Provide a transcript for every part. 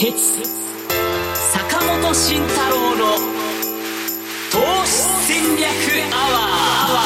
哲、坂本慎太郎の投資戦略アワ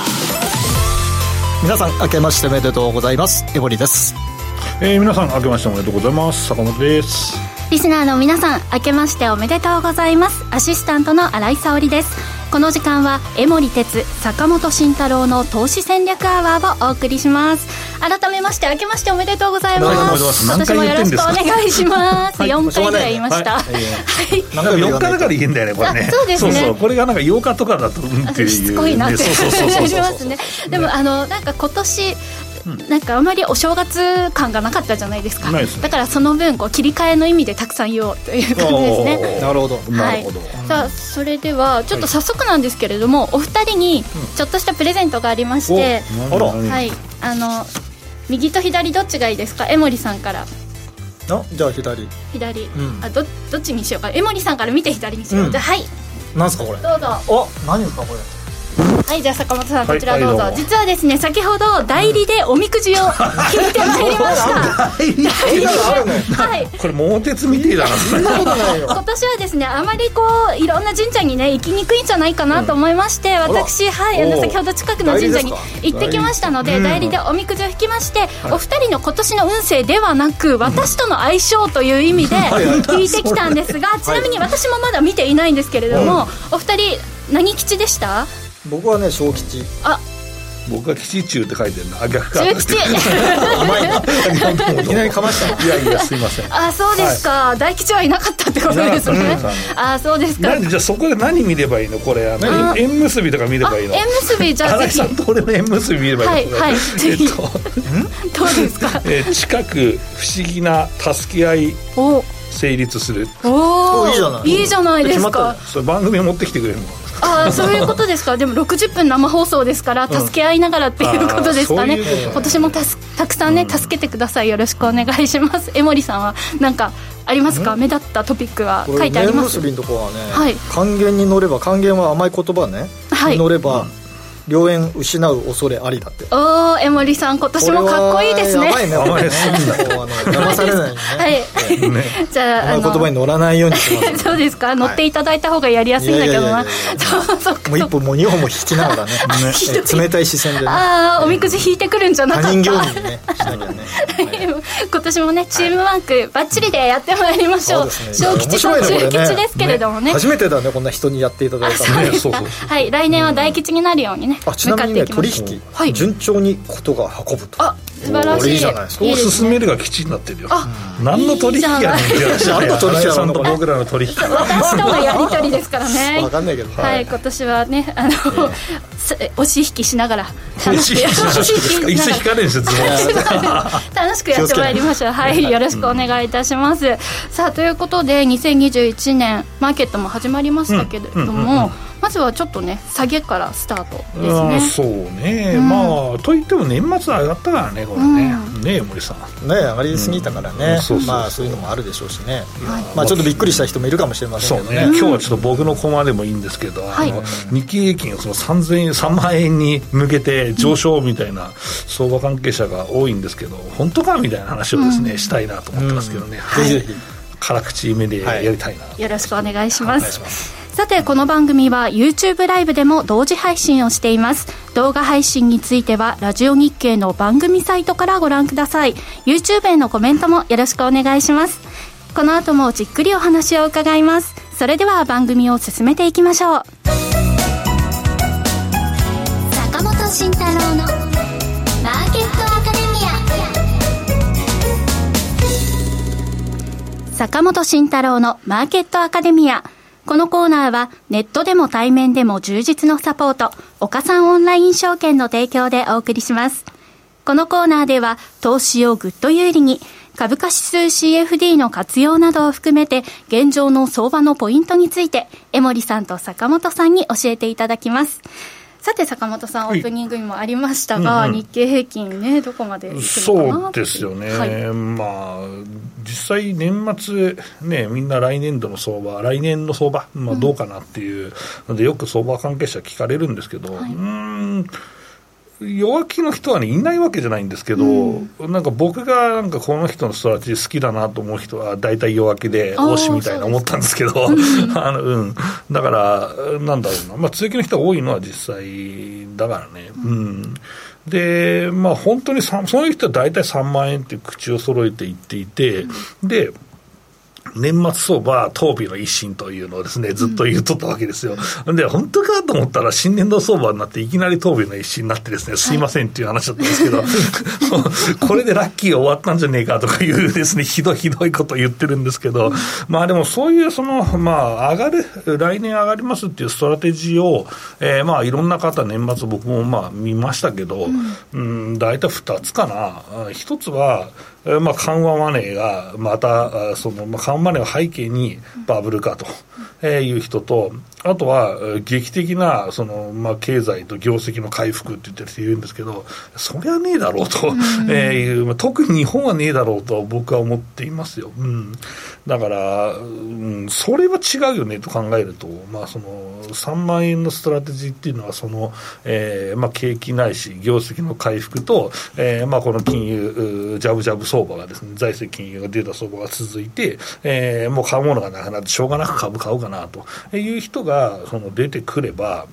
ー。皆さん明けましておめでとうございます。江森です。 皆さん明けましておめでとうございます。坂本です。 リスナーの皆さん明けましておめでとうございます。アシスタントの新井沙織です。この時間は江森哲、坂本慎太郎の投資戦略アワーをお送りします。改めまして明けましておめでとうございます。今年もよろしくお願いします。4回ぐらい言いました。 なんか4日だから言えんだよねこれね。 そうですね。 そうこれがなんか8日とかだとっていうしつこいなって思いますね。でもなんか今年なんかあまりお正月感がなかったじゃないですか。 ないですね。 だからその分切り替えの意味でたくさん言おうという感じですね。 なるほど、 はい、さあそれではちょっと早速なんですけれども、お二人にちょっとしたプレゼントがありまして、はい、右と左どっちがいいですか？江森さんから。 じゃあ左、 どっちにしようか。江森さんから見て左にしよう。じゃあはい、 なんすかこれ。 どうぞ。 何ですかこれ。 はい、じゃあ坂本さんこちらどうぞ。実はですね、先ほど代理でおみくじを引いてまいりました。 はい、これ桃鉄みてえだな。 今年はですね、あまりいろんな神社にね行きにくいんじゃないかなと思いまして、私先ほど近くの神社に行ってきましたので、代理でおみくじを引きまして、お二人の今年の運勢ではなく私との相性という意味で引いてきたんですが、ちなみに私もまだ見ていないんですけれども、お二人何吉でした？ 僕はね小吉。 僕は吉中って書いてるの。逆か。 中吉。 甘いな。いきなりかました。 いやすいません。 そうですか。大吉はいなかったってことですね。そうですか。 じゃあそこで何見ればいいのこれ。縁結びとか見ればいいの？縁結びじゃあぜひ。 新井さんと俺の縁結び見ればいいの？ はいぜひ。どうですか？ 近く不思議な助け合い成立する。 いいじゃないですか。 それ番組を持ってきてくれるの？ そういうことですか。でも60分生放送ですから助け合いながらっていうことですかね。今年もたくさんね助けてください。よろしくお願いします。江森さんは何かありますか？目立ったトピックは書いてあります？ 縁結びのところはね、還元に乗れば、還元は甘い言葉ね、乗れば良縁失う恐れありだって。 江森さん今年もかっこいいですね。 やばいね。騙されないよね。 じゃあ言葉に乗らないようにします。 そうですか。乗っていただいた方がやりやすいんだけどな。 もう一歩も二歩も引きながらね。冷たい視線でね。 おみくじ引いてくるんじゃなかった。 他人行儀にねしなきゃね。 今年もねチームワークバッチリでやってまいりましょう。小吉と中吉ですけれどもね。 初めてだねこんな人にやっていただいたのね。 はい、来年は大吉になるようにね。 ちなみにね、取引、順調にことが運ぶと。 素晴らしい。 いいじゃないですか。 そう進めるが吉になってるよ。何の取引やねん。 何の取引やさんと僕らの取引。 私とのやり取りですからね。 分かんないけど。 はい、今年はね押し引きしながら楽しくいつ引かれるんですよ。 楽しくやってまいりましょう。はい、よろしくお願いいたします。さあということで2021年マーケットも始まりましたけれども、まずはちょっとね下げからスタートですね。 そうね、といっても年末上がったからねこれね。ねえ森さんね、 上がりすぎたからね。そういうのもあるでしょうしね。ちょっとびっくりした人もいるかもしれませんけどね。 今日はちょっと僕のコマでもいいんですけど、日経平均その3万円に向けて上昇みたいな相場関係者が多いんですけど、本当かみたいな話をですねしたいなと思ってますけどね。ぜひ辛口目でやりたいな。 よろしくお願いします。さてこの番組は YouTube ライブでも同時配信をしています。動画配信についてはラジオ日経の番組サイトからご覧ください。 YouTube へのコメントもよろしくお願いします。この後もじっくりお話を伺います。それでは番組を進めていきましょう。 坂本慎太郎のマーケットアカデミア。 坂本慎太郎のマーケットアカデミア。このコーナーはネットでも対面でも充実のサポート、岡さんオンライン証券の提供でお送りします。このコーナーでは投資をぐっと有利に、株価指数 CFD の活用などを含めて現状の相場のポイントについて江森さんと坂本さんに教えていただきます。さて坂本さん、オープニングにもありましたが、日経平均ねどこまでいくのかな。 そうですよね、実際年末ね、みんな来年の相場どうかなっていうのでよく相場関係者聞かれるんですけど、 弱気の人は、ね、いないわけじゃないんですけど、なんか僕がなんかこの人のストラテジー好きだなと思う人は大体弱気で推しみたいな思ったんですけど、だからなんだろうな、強気の人が多いのは実際だからね。で本当にそういう人は大体3万円って口を揃えて言っていて、で年末相場、当備の一新というのをですね、ずっと言っとったわけですよ。で、本当かと思ったら、新年度相場になって、いきなり当備の一新になってですね、すいませんっていう話だったんですけど、これでラッキーが終わったんじゃねえかとかいうですね、ひどいことを言ってるんですけど、でもそういう上がる、来年上がりますっていうストラテジーを、いろんな方、年末僕も見ましたけど、大体2つかな。1つは、緩和マネーがまた緩和マネーを背景にバブル化という人と、あとは劇的な経済と業績の回復って言ってる人いるんですけど、そりゃねえだろうという、特に日本はねえだろうと僕は思っていますよ。だから、それは違うよねと考えると、3万円のストラテジーっていうのは景気ないし業績の回復と、この金融ジャブジャブ相場がですね、財政金融が出た相場が続いて、もう買うものがなくなってしょうがなく株買うかなという人が出てくれば、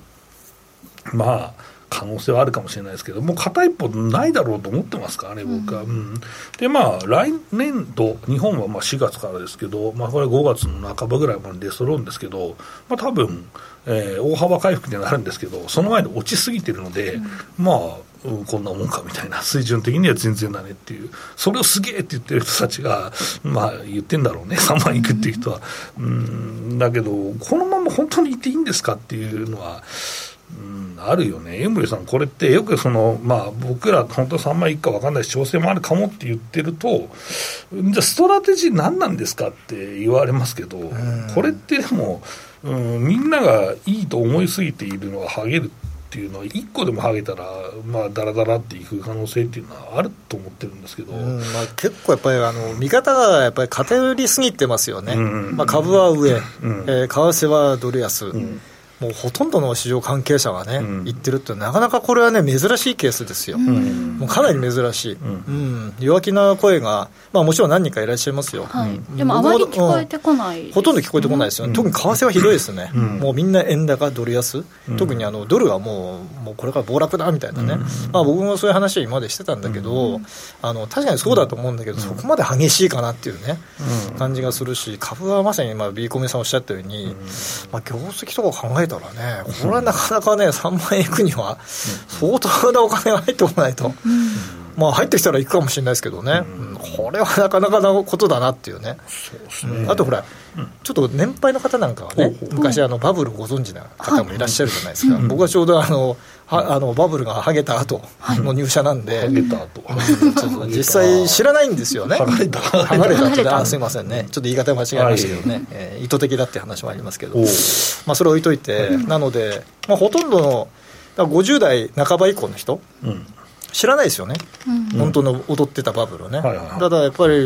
可能性はあるかもしれないですけど、もう片一方ないだろうと思ってますからね、僕は。で来年度日本は4月からですけど、これ5月の半ばぐらいまで出揃うんですけど、多分、大幅回復にはなるんですけど、その前で落ちすぎてるので、こんなもんかみたいな、水準的には全然だねっていう、それをすげえって言ってる人たちが言ってんだろうね、3万いくっていう人は。だけどこのまま本当にいていいんですかっていうのはあるよね。江森さん、これってよく僕ら本当3万いくか分かんないし調整もあるかもって言ってると、じゃあストラテジー何なんですかって言われますけど、これってでもみんながいいと思いすぎているのがハゲるっていうのは、1個でもハゲたらダラダラっていく可能性っていうのはあると思ってるんですけど、 結構やっぱり見方がやっぱり偏りすぎてますよね。株は上、為替はドル安、もうほとんどの市場関係者がね、言ってるってなかなかこれはね珍しいケースですよ。もうかなり珍しい。弱気な声が、もちろん何人かいらっしゃいますよ。 でもあまり聞こえてこない、 ほとんど聞こえてこないですよね。特に為替はひどいですね。もうみんな円高ドル安、特にドルはもうこれから暴落だみたいなね。僕もそういう話は今までしてたんだけど、確かにそうだと思うんだけど、そこまで激しいかなっていうね、感じがするし、株はまさにビーコメさんおっしゃったように、業績とか考えたらね、これはなかなかね3万円いくには相当なお金が入ってこないと、入ってきたらいくかもしれないですけどね、これはなかなかなことだなっていうね。あとほら、ちょっと年配の方なんかはね、昔バブルご存知な方もいらっしゃるじゃないですか。僕はちょうどバブルが剥げた後の入社なんで、実際知らないんですよね。剥がれた後で、すいませんね、ちょっと言い方間違えましたけどね、意図的だって話もありますけど、それ置いといて、なので、ほとんどの50代半ば以降の人、知らないですよね、本当の踊ってたバブルをね。ただやっぱり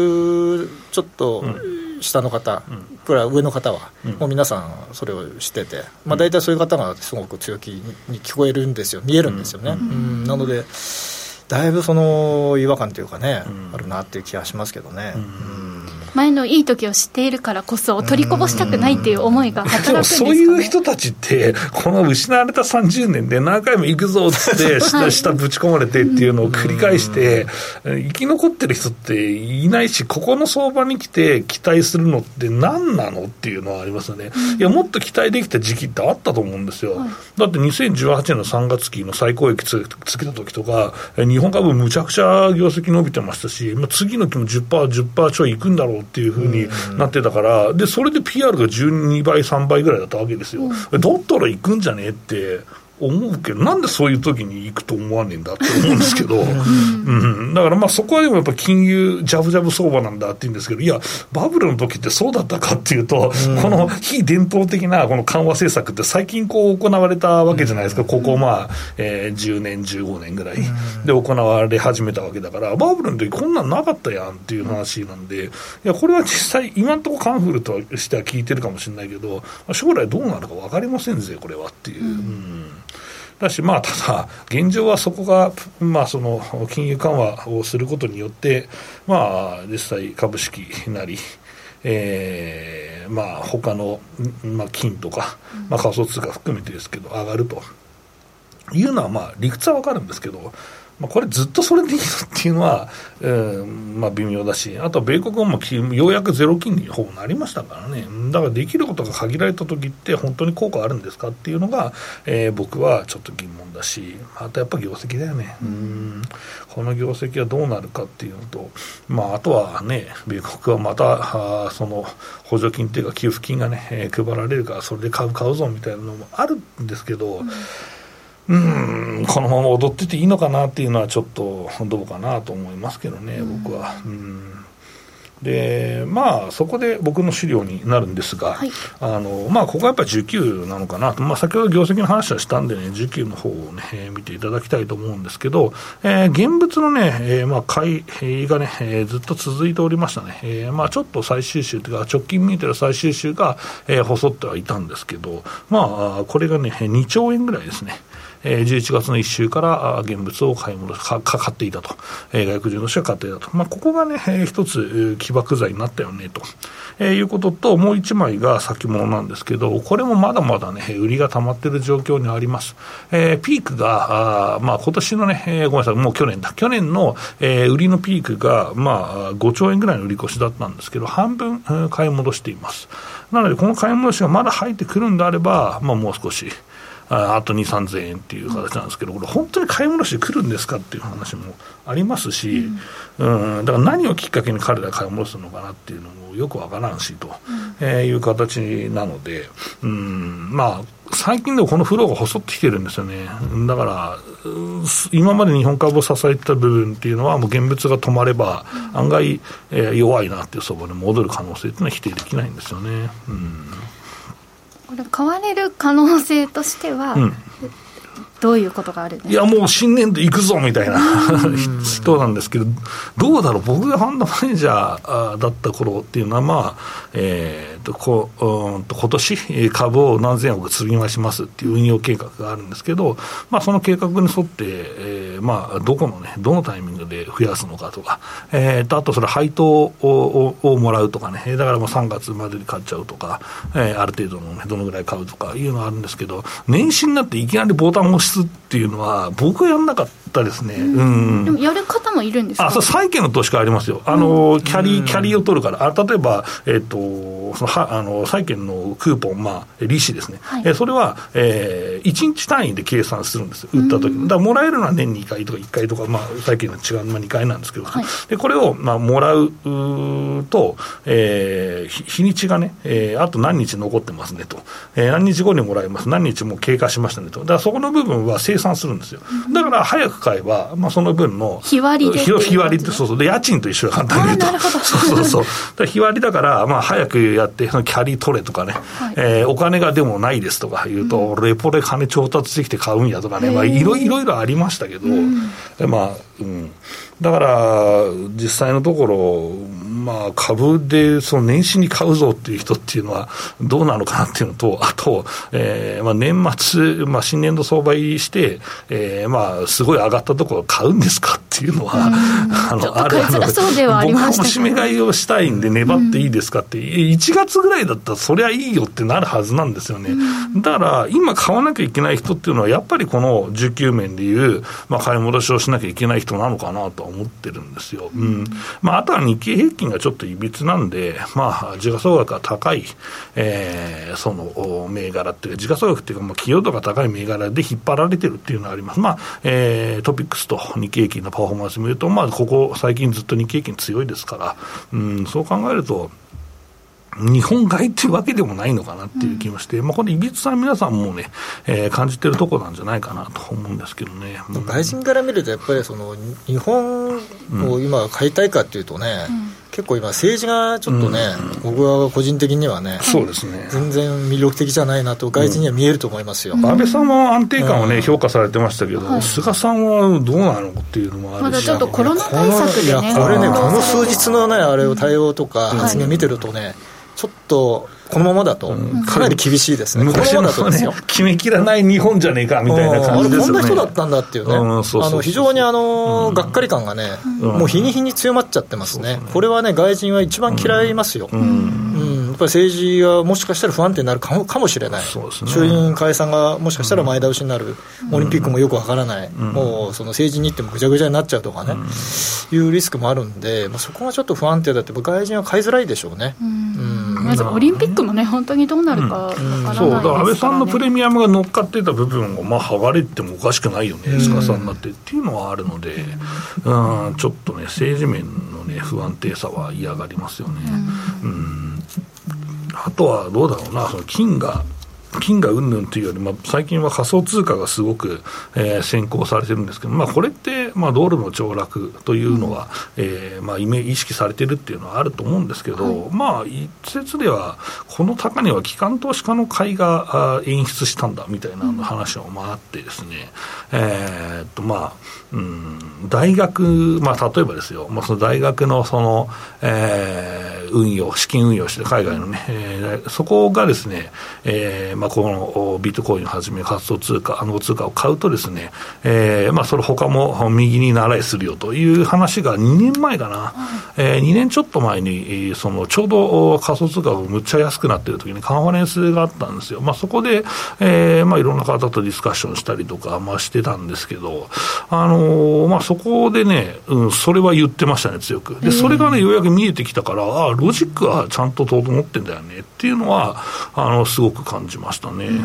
60ちょっと下の方、くらい上の方は、もう皆さんそれを知ってて、大体そういう方がすごく強気に聞こえるんですよ、見えるんですよね。なのでだいぶ違和感というかね、あるなっていう気がしますけどね。 前のいい時を知っているからこそ取りこぼしたくないっていう思いが働くんですかね。 そういう人たちってこの失われた30年で何回も行くぞって下ぶち込まれてっていうのを繰り返して生き残ってる人っていないし、ここの相場に来て期待するのって何なのっていうのはありますよね。いや、もっと期待できた時期ってあったと思うんですよ。だって2018年の3月期の最高益つけた時とか日本株むちゃくちゃ業績伸びてましたし、次の期も 10% ちょいいくんだろうっていう風になってたから、でそれで PR が12倍3倍ぐらいだったわけですよ。だったら行くんじゃねえって思うけど、なんでそういう時に行くと思わねえんだって思うんですけど、だからそこはでもやっぱ金融ジャブジャブ相場なんだって言うんですけど、いやバブルの時ってそうだったかっていうと、この非伝統的なこの緩和政策って最近行われたわけじゃないですか。ここ10年15年ぐらいで行われ始めたわけだから、バブルの時こんなんなかったやんっていう話なんで、いやこれは実際今のところカンフルとしては聞いてるかもしれないけど、将来どうなるか分かりませんぜこれはっていう。 だし、ただ現状はそこが、その金融緩和をすることによって、実際株式なり他の、金とか、仮想通貨含めてですけど上がるというのは理屈は分かるんですけど、これずっとそれでいいのっていうのは、微妙だし、あとは米国もようやくゼロ金利にほぼなりましたからね。だからできることが限られた時って本当に効果あるんですかっていうのが、僕はちょっと疑問だし、あとやっぱ業績だよね。この業績はどうなるかっていうのと、あとはね、米国はまたその補助金っていうか給付金がね、配られるからそれで買うぞみたいなのもあるんですけど、このまま踊ってていいのかなっていうのはちょっとどうかなと思いますけどね、僕は。でそこで僕の資料になるんですが、ここはやっぱり19なのかなと、先ほど業績の話はしたんでね、19の方をね、見ていただきたいと思うんですけど、現物のね、買いがね、ずっと続いておりましたね。ちょっと最終週というか直近見てる最終週が、細ってはいたんですけど、これがね2兆円ぐらいですね。11月の1週から現物を買っていたと、外国人の人が買っていたと、ここがね、一つ起爆剤になったよねと、いうことと、もう一枚が先物なんですけど、これもまだまだね売りが溜まっている状況にあります。ピークが今年のね、ごめんなさい、もう去年の、売りのピークが5兆円ぐらいの売り越しだったんですけど、半分買い戻しています。なのでこの買い戻しがまだ入ってくるんであれば、もう少しあと2、3000円っていう形なんですけど、これ本当に買い戻してくるんですかっていう話もありますし、だから何をきっかけに彼らが買い戻すのかなっていうのもよくわからんしと、いう形なので、最近でもこのフローが細ってきてるんですよね。だから今まで日本株を支えてた部分っていうのはもう現物が止まれば案外、弱いなっていう相場に戻る可能性っていうのは否定できないんですよね。 これ買われる可能性としては、どういうことがあるんですか？ いやもう新年度行くぞみたいな人なんですけど、どうだろう、僕がファンドマネージャーだった頃っていうのは、今年株を何千億積み増しますっていう運用計画があるんですけど、その計画に沿って、どこのね、どのタイミングで増やすのかとか、あとそれ配当をもらうとかね、だからもう3月までに買っちゃうとか、ある程度のね、どのぐらい買うとかいうのがあるんですけど、年始になっていきなりボタンを押すっていうのは僕はやんなかったですね。 でもやる方もいるんですか？ そう、債券の投資家ありますよ。キャリーを取るから、例えば、債券のクーポン、利子ですね、それは、1日単位で計算するんですよ、売った時に。だからもらえるのは年に2回とか1回とか、債券の違う、2回なんですけど、でこれを、もらうと、日にちがね、あと何日残ってますねと、何日後にもらえます、何日も経過しましたねと。だからそこの部分は生産するんですよ。だから早く買えば、その分の日割りで、 日割りって、そうで家賃と一緒だ簡単に言うと、そうだ日割りだから、早くやってそのキャリー取れとかね、お金がでもないですとか言うと、レポで金調達できて買うんやとかね、いろいろありましたけど、だから実際のところ、株でその年始に買うぞっていう人っていうのはどうなのかなっていうのと、あと、年末、新年度相場入りして、すごい上がったところ買うんですかっていうのは、僕も締め買いをしたいんで粘っていいですかって、1月ぐらいだったらそりゃいいよってなるはずなんですよね。だから今買わなきゃいけない人っていうのはやっぱりこの19面でいう、買い戻しをしなきゃいけない人なのかなとは思ってるんですよ。あとは日経平均がちょっといびつなんで、時価総額が高い、その銘柄っていうか、時価総額っていうか、企業度が高い銘柄で引っ張られてるっていうのがあります。トピックスと日経平均のパフォーマンスを見ると、ここ最近ずっと日経平均強いですから、そう考えると日本買いっていうわけでもないのかなっていう気もして、これいびつさ皆さんもね、感じてるところなんじゃないかなと思うんですけどね。 外人から見るとやっぱりその日本を今買いたいかっていうとね、結構今政治がちょっとね、僕は個人的にはね、 そうですね、 全然魅力的じゃないなと外人には見えると思いますよ。 安倍さんは安定感をね、評価されてましたけど、菅さんはどうなのっていうのもあるし、 まだちょっとコロナ対策でね、 これね、この数日のね、あれを対応とか発言見てるとね、 ちょっとこのままだとかなり厳しいですね、 昔のね、決めきらない日本じゃねえかみたいな感じですよね。 こんな人だったんだっていうね、非常にがっかり感がね、もう日に日に強まっちゃってますね。これはね、外人は一番嫌いますよ。やっぱり政治はもしかしたら不安定になるかもしれない、衆院解散がもしかしたら前倒しになる、オリンピックもよくわからない、もうその政治日程もぐちゃぐちゃになっちゃうとかね、いうリスクもあるんで、そこがちょっと不安定だって外人は買いづらいでしょうね。 まずオリンピックもね、本当にどうなるかわからないですからね。 そうだから安倍さんのプレミアムが乗っかっていた部分を剥がれてもおかしくないよね、菅さんになってっていうのはあるので、ちょっとね、政治面のね、不安定さは嫌がりますよね。あとはどうだろうな、その金がうんぬんというより、最近は仮想通貨がすごく、先行されてるんですけど、これって、ドルの凋落というのは、意識されてるっていうのはあると思うんですけど、一説ではこの高値は機関投資家の買いが演出したんだみたいな話もあってですね、大学、例えばですよ、その大学のその、資金運用して海外のね、そこがですね、このビットコインをはじめ仮想通貨、暗号通貨を買うとですね、それ他も右に習いするよという話が2年前かな、2年ちょっと前にそのちょうど仮想通貨がむっちゃ安くなっている時にカンファレンスがあったんですよ。そこで、いろんな方とディスカッションしたりとか、してたんですけど、そこでね、それは言ってましたね、強く。でそれがね、ようやく見えてきたから、ロジックはちゃんと整ってんだよねっていうのはすごく感じましたね。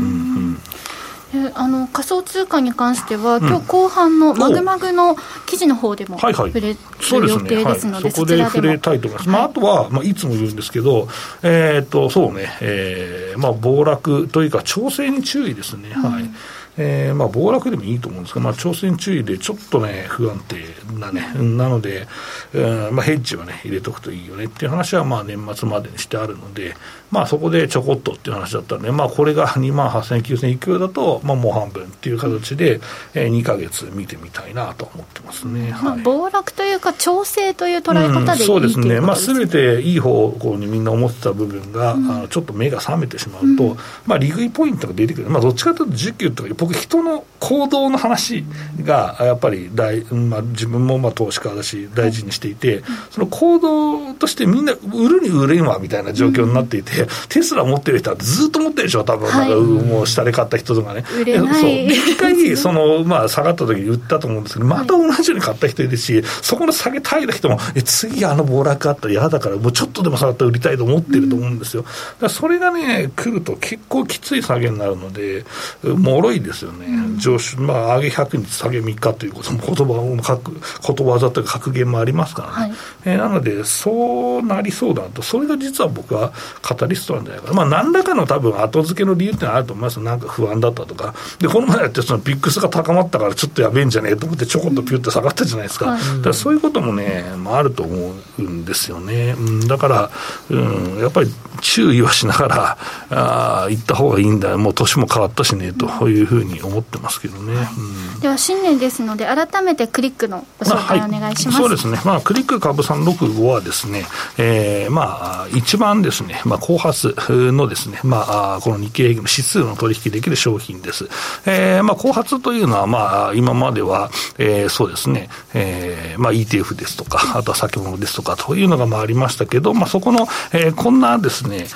仮想通貨に関しては、今日後半のマグマグの記事の方でも触れる予定ですので、 そこで触れたいと思います。あとは、いつも言うんですけど、そうね、暴落というか調整に注意ですね。暴落でもいいと思うんですが、調整に注意でちょっとね、不安定なね、なので、ヘッジはね、入れとくといいよねっていう話は、年末までにしてあるので、そこでちょこっとっていう話だったので、これが28,000、9,000勢いだと、もう半分っていう形で、2ヶ月見てみたいなと思ってますね。 暴落というか、調整という捉え方でいいそうですね。 すべていい方向にみんな思ってた部分が、ちょっと目が覚めてしまうと、利食いポイントが出てくる。どっちかというと、需給とか、僕、人の行動の話が、やっぱり自分も投資家だし、大事にしていて、その行動としてみんな、売るに売れんわみたいな状況になっていて、テスラ持ってる人はずっと持ってるでしょ、多分、もう下で買った人とかね。 売れない。 一回下がった時に売ったと思うんですけど、また同じように買った人いるし、そこの下げたい人も、次暴落あったら嫌だから、もうちょっとでも下がったら売りたいと思ってると思うんですよ。だからそれがね、来ると結構きつい下げになるので、脆いですよね。上昇、上げ100日、下げ3日ということもことわざというか格言もありますからね。なので、そうなりそうだと、それが実は僕はカタリストなんじゃないかな。何らかの多分後付けの理由ってのはあると思います。なんか不安だったとか。で、この前やってそのビックスが高まったからちょっとやべえんじゃねえと思ってちょこっとピュッと下がったじゃないですか。だからそういうこともね、あると思うんですよね。だから、やっぱり注意はしながら、行った方がいいんだよ。もう年も変わったしね、というふうに思ってますけどね。 では新年ですので、改めてクリックのご紹介お願いします。 そうですね。クリック株365はですね、一番ですね、後発のですね、この日経平均の指数の取引できる商品です。後発というのは、今までは、そうですね、ETF ですとか、あとは先物ですとかというのがありましたけど、そこの、こんなですね、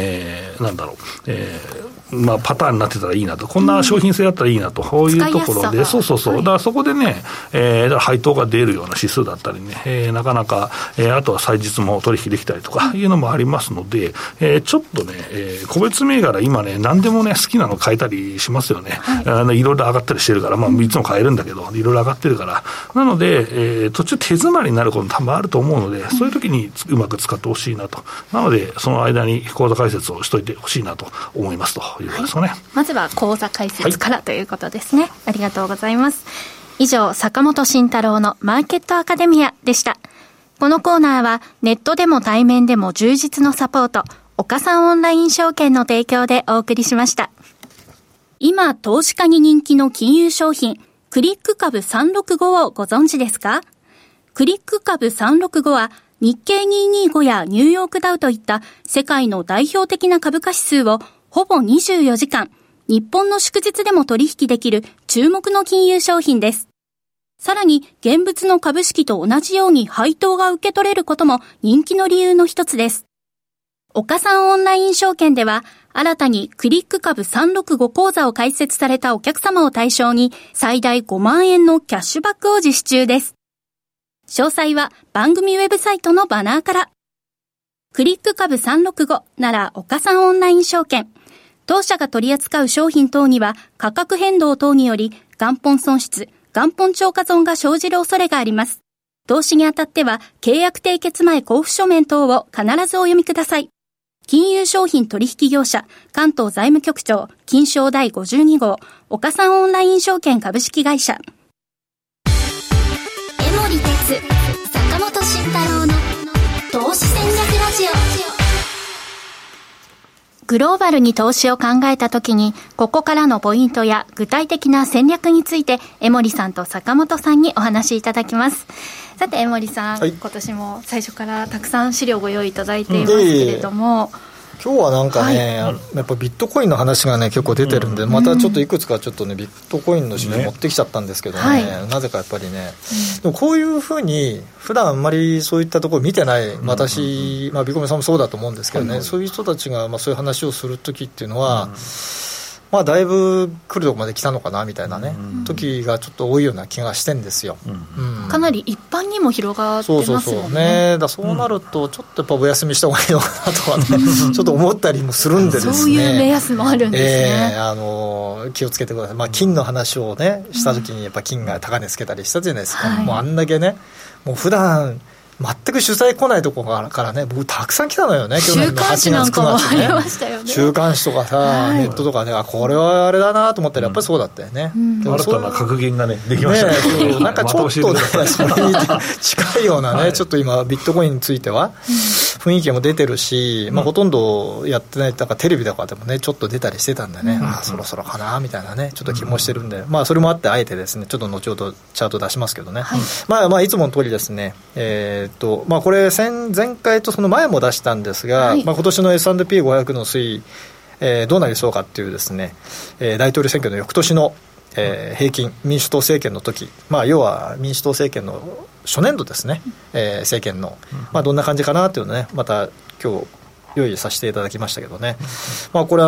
パターンになってたらいいなと、こんな商品性だったらいいなと、こういうところで、だからそこでね、だから配当が出るような指数だったりね、なかなか、あとは歳日も取引できたりとかいうのもありますので、ちょっとね、個別銘柄今ね、何でもね、好きなの買えたりしますよね。いろいろ上がったりしてるから、いつも買えるんだけど、いろいろ上がってるから。なので、途中手詰まりになることも多分あると思うので、そういう時にうまく使ってほしいなと。なので、その間に口座開設をしといてほしいなと思いますと。 まずは口座開設からということですね。ありがとうございます。以上、坂本慎太郎のマーケットアカデミアでした。このコーナーはネットでも対面でも充実のサポート、岡三オンライン証券の提供でお送りしました。今、投資家に人気の金融商品、クリック株365をご存知ですか？クリック株365は日経225やニューヨークダウといった世界の代表的な株価指数をほぼ24時間、日本の祝日でも取引できる注目の金融商品です。さらに現物の株式と同じように配当が受け取れることも人気の理由の一つです。岡三オンライン証券では新たにクリック株365口座を開設されたお客様を対象に最大5万円のキャッシュバックを実施中です。詳細は番組ウェブサイトのバナーから。クリック株365なら岡三オンライン証券。当社が取り扱う商品等には価格変動等により元本損失、元本超過損が生じる恐れがあります。投資にあたっては契約締結前交付書面等を必ずお読みください。金融商品取引業者関東財務局長金商第52号岡三オンライン証券株式会社。 江守哲、坂本慎太郎の投資戦略ラジオ。 グローバルに投資を考えたときに、ここからのポイントや具体的な戦略について、江守さんと坂本さんにお話しいただきます。さて江守さん、はい、今年も最初からたくさん資料をご用意いただいていますけれども、 今日はなんかね、やっぱビットコインの話がね結構出てるんで、またちょっといくつかちょっとねビットコインの資料持ってきちゃったんですけどね、なぜかやっぱりね、でもこういうふうに普段あんまりそういったところ見てない私、ビコメさんもそうだと思うんですけどね、そういう人たちがそういう話をするときっていうのは、だいぶ来るとこまで来たのかなみたいなね、時がちょっと多いような気がしてんですよ、 かなり一般にも広がってますよね。 そうね、そうなるとちょっとやっぱお休みした方がいいのかなとかねちょっと思ったりもするんでですね、 そういう目安もあるんですね、 気をつけてください。金の話をねした時にやっぱ金が高値つけたりしたじゃないですか、もうあんだけね、もう普段全く取材来ないところからね、僕たくさん来たのよね、去年の8月9月ね、週刊誌とかさ、ネットとかね、これはあれだなと思ったらやっぱりそうだったよね、 新たな格言がねできましたね。 なんかちょっとねそれに近いようなね、ちょっと今ビットコインについては雰囲気も出てるし、ほとんどやってない、だからテレビとかでもねちょっと出たりしてたんでね、そろそろかなみたいなねちょっと気もしてるんで、それもあってあえてですねちょっと後ほどチャート出しますけどね、いつもの通りですね、これ前回とその前も出したんですが、今年の S&P500 の推移、どうなりそうかっていうですね、大統領選挙の翌年の、平均民主党政権の時、要は民主党政権の初年度ですね、政権の、どんな感じかなっていうのね、また今日用意させていただきましたけどね、これ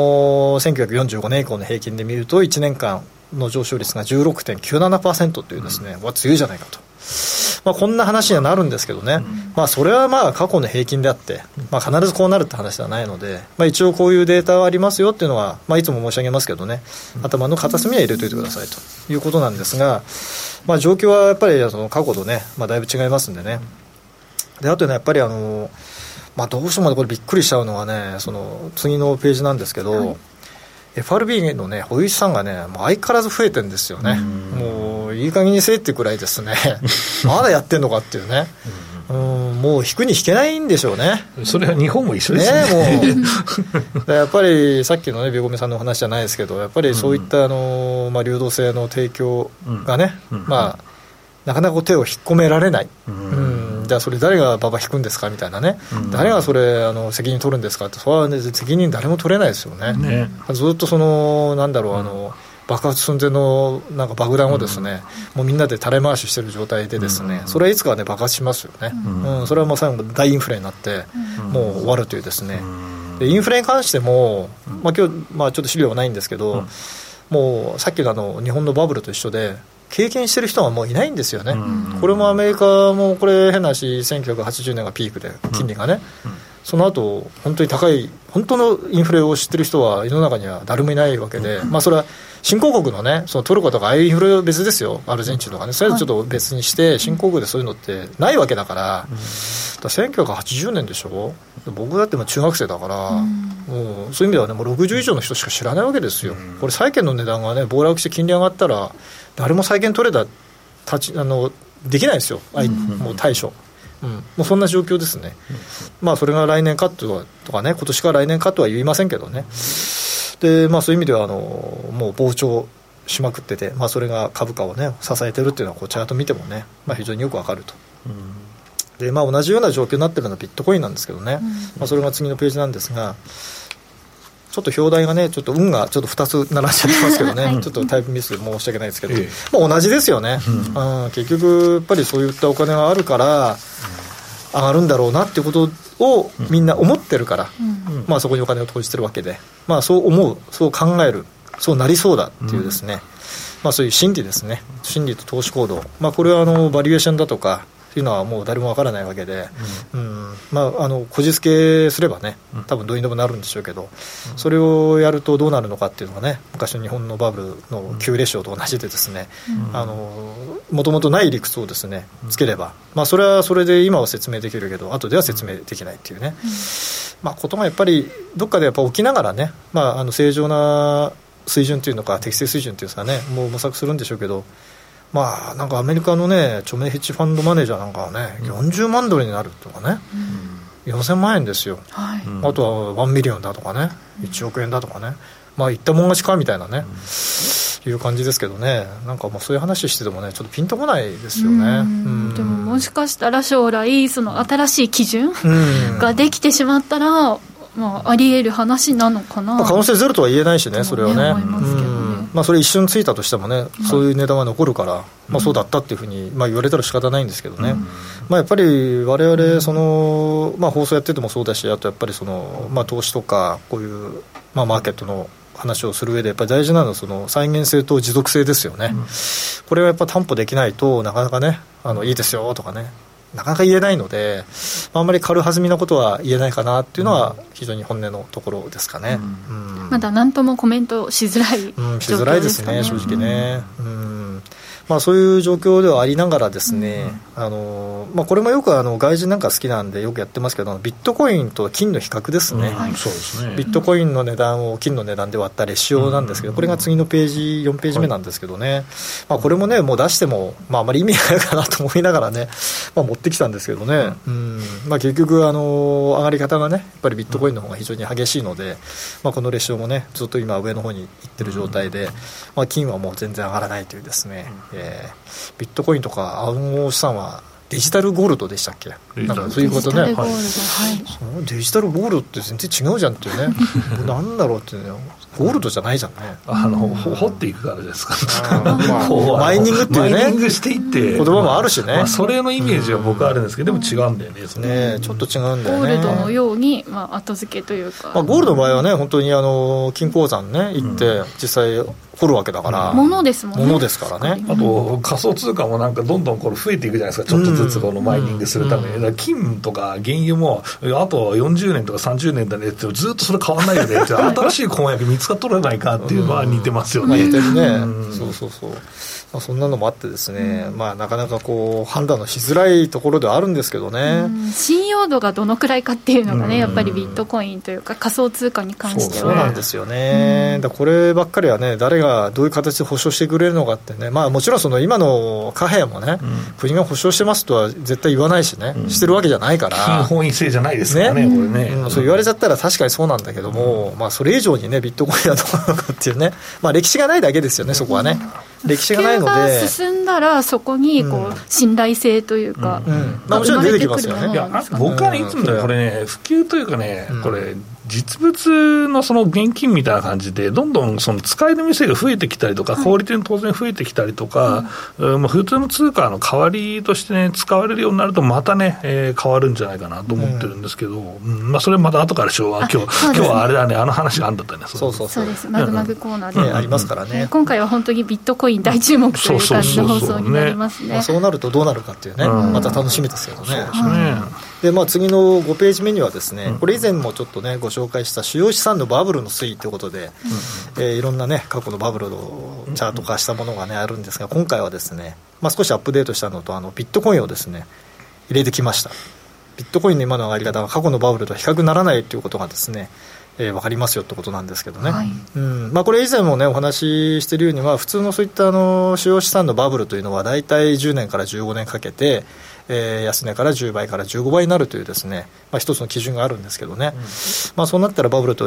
1945年以降の平均で見ると1年間の上昇率が 16.97% というですね、強いじゃないかと、こんな話にはなるんですけどね、それは過去の平均であって、必ずこうなるって話ではないので、一応こういうデータはありますよっていうのは、いつも申し上げますけどね、頭の片隅には入れておいてくださいということなんですが、状況はやっぱりその過去とね、だいぶ違いますんでね。であとね、やっぱりどうしてもこれびっくりしちゃうのはね、その次のページなんですけど、FRB のね保有資産がねもう相変わらず増えてるんですよね。もういい加減にせえってくらいですねまだやってんのかっていうね、もう引くに引けないんでしょうね。 それは日本も一緒ですね。 もうやっぱりさっきのねビゴメさんのお話じゃないですけど、やっぱりそういった流動性の提供がね、なかなか手を引っ込められない、じゃあそれ誰がババ引くんですかみたいなね、誰がそれ責任取るんですかって、それは、ね、責任誰も取れないですよね。ずっとそのなんだろう、爆発寸前のなんか爆弾をですね、もうみんなで垂れ回ししてる状態でですね、それはいつかはね爆発しますよね。それはもう最後大インフレになってもう終わるというですね。でインフレに関しても、今日ちょっと資料はないんですけど、もうさっきの日本のバブルと一緒で経験してる人はもういないんですよね。これもアメリカもこれ変な話、1980年がピークで金利がね、その後本当に高い本当のインフレを知ってる人は世の中には誰もいないわけで、それは新興国のね、そのトルコとかああいうインフレは別ですよ、アルゼンチンとかね、それはちょっと別にして新興国でそういうのってないわけだから、1980年でしょ、僕だって中学生だから、もうそういう意味ではね、もう60以上の人しか知らないわけですよ。これ債券の値段がね暴落して金利上がったら誰も債券取れたできないですよ、もう対処、もうそんな状況ですね。それが来年かとかね、今年から来年かとは言いませんけどね。でそういう意味ではもう膨張しまくってて、それが株価をね支えてるっていうのはチャート見てもね、非常によくわかると。 で、同じような状況になっているのはビットコインなんですけどね、それが次のページなんですが、ちょっと表題がね、ちょっと運がちょっと2つ並んじゃってますけどね、ちょっとタイプミス申し訳ないですけど、同じですよね、結局やっぱりそういったお金があるから上がるんだろうなっていうことをみんな思ってるから、そこにお金を投じてるわけで、そう思う、そう考える、そうなりそうだっていうですね、そういう心理ですね、心理と投資行動、これはバリエーションだとかというのはもう誰もわからないわけで、こじつけすればね、多分どうにでもなるんでしょうけど、それをやるとどうなるのかっていうのがね、昔の日本のバブルの旧レシオと同じでですね、もともとない理屈をですねつければ、それはそれで今は説明できるけど後では説明できないっていうね、ことがやっぱりどっかでやっぱ起きながらね、正常な水準というのか適正水準というんですかね、もう模索するんでしょうけど、なんかアメリカのね著名ヘッジファンドマネージャーなんかはね、40万ドルになるとかね、4000万円ですよ、あとは1ミリオンだとかね、1億円だとかね、言ったもん勝ちかみたいなね、いう感じですけどね、なんかそういう話しててもねちょっとピンとこないですよね。 でももしかしたら将来その新しい基準ができてしまったら、あり得る話なのかな、 可能性ゼロとは言えないしね、それはね、 思いますけどね。 それ一瞬ついたとしてもね、そういう値段が残るから、そうだったっていうふうに、言われたら仕方ないんですけどね、やっぱり我々その、放送やっててもそうだし、あとやっぱりその、投資とかこういう、マーケットの話をする上でやっぱり大事なのはその再現性と持続性ですよね、これはやっぱ担保できないとなかなかね、いいですよとかね、なかなか言えないので、あんまり軽はずみなことは言えないかなっていうのは非常に本音のところですかね。 まだ何ともコメントしづらい状況ですかね。 しづらいですね、正直ね。そういう状況ではありながらですね、これもよく外人なんか好きなんでよくやってますけど、ビットコインと金の比較ですね、 そうですね。 ビットコインの値段を金の値段で割ったレシオなんですけど、これが次のページ4ページ目なんですけどね、これもねもう出しても、あまり意味ないかなと思いながらね、持ってきたんですけどね、結局上がり方がねやっぱりビットコインの方が非常に激しいので、このレシオもねずっと今上の方に行ってる状態で、金はもう全然上がらないというですね、ビットコインとか暗号資産はデジタルゴールドでしたっけ、なんかそういうことね、デジタルゴールドって全然違うじゃんっていうねなんだろうっていうね、ゴールドじゃないじゃんね、 掘っていくからですかマイニングっていうね、 マイニングしていって言葉もあるしね、 それのイメージは僕はあるんですけど、でも違うんだよね、 ちょっと違うんだよね、 ゴールドのように、後付けというか、 ゴールドの場合はね本当に金鉱山ね行って実際掘るわけだから、 物ですもんね、 物ですからね。 あと仮想通貨もなんかどんどんこれ増えていくじゃないですか、ちょっとずつこのマイニングするために、だから金とか原油もあと40年とか30年だねってずっとそれ変わらないよねって新しい婚約見つかっとらないかっていうのは似てますよね。 似てるね、そうそんなのもあってですね、なかなかこう判断のしづらいところではあるんですけどね、 信用度がどのくらいかっていうのがね、やっぱりビットコインというか仮想通貨に関してはそうなんですよね、だこればっかりはね誰がどういう形で保証してくれるのかってね、もちろんその今の貨幣もね、国が保証してますとは絶対言わないしね、してるわけじゃないから、 金本位制じゃないですからね、これね、 そう言われちゃったら確かにそうなんだけども、それ以上にねビットコインはどうなのかっていうね、歴史がないだけですよね、そこはね、歴史がないので、 普及が進んだらそこにこう信頼性というか、 もちろん出てきますよね。 いや僕はいつもねこれね普及というかね、これ実物のその現金みたいな感じでどんどんその使える店が増えてきたりとか、小売店当然増えてきたりとか、普通の通貨の代わりとしてね使われるようになるとまたね、変わるんじゃないかなと思ってるんですけど、それまた後からしよう。今日はあれだね、あの話があるんだったね。 そうです、マグマグコーナーで、 ありますからね。 今回は本当にビットコイン大注目という感じの放送になりますね。 そうなるとどうなるかっていうね、また楽しみですけどね。で次の5ページ目にはですね、これ以前もちょっとねご紹介した主要資産のバブルの推移ということで、いろんなね過去のバブルをチャート化したものがねあるんですが、今回はですね、少しアップデートしたのとビットコインをですね入れてきました。ビットコインの今の上がり方が過去のバブルと比較ならないということがですね、分かりますよってことなんですけどね、これ以前もねお話ししているように普通のそういった主要資産のバブルというのはだいたい10年から15年かけて、安値から10倍から15倍になるというですね、一つの基準があるんですけどね、そうなったらバブルと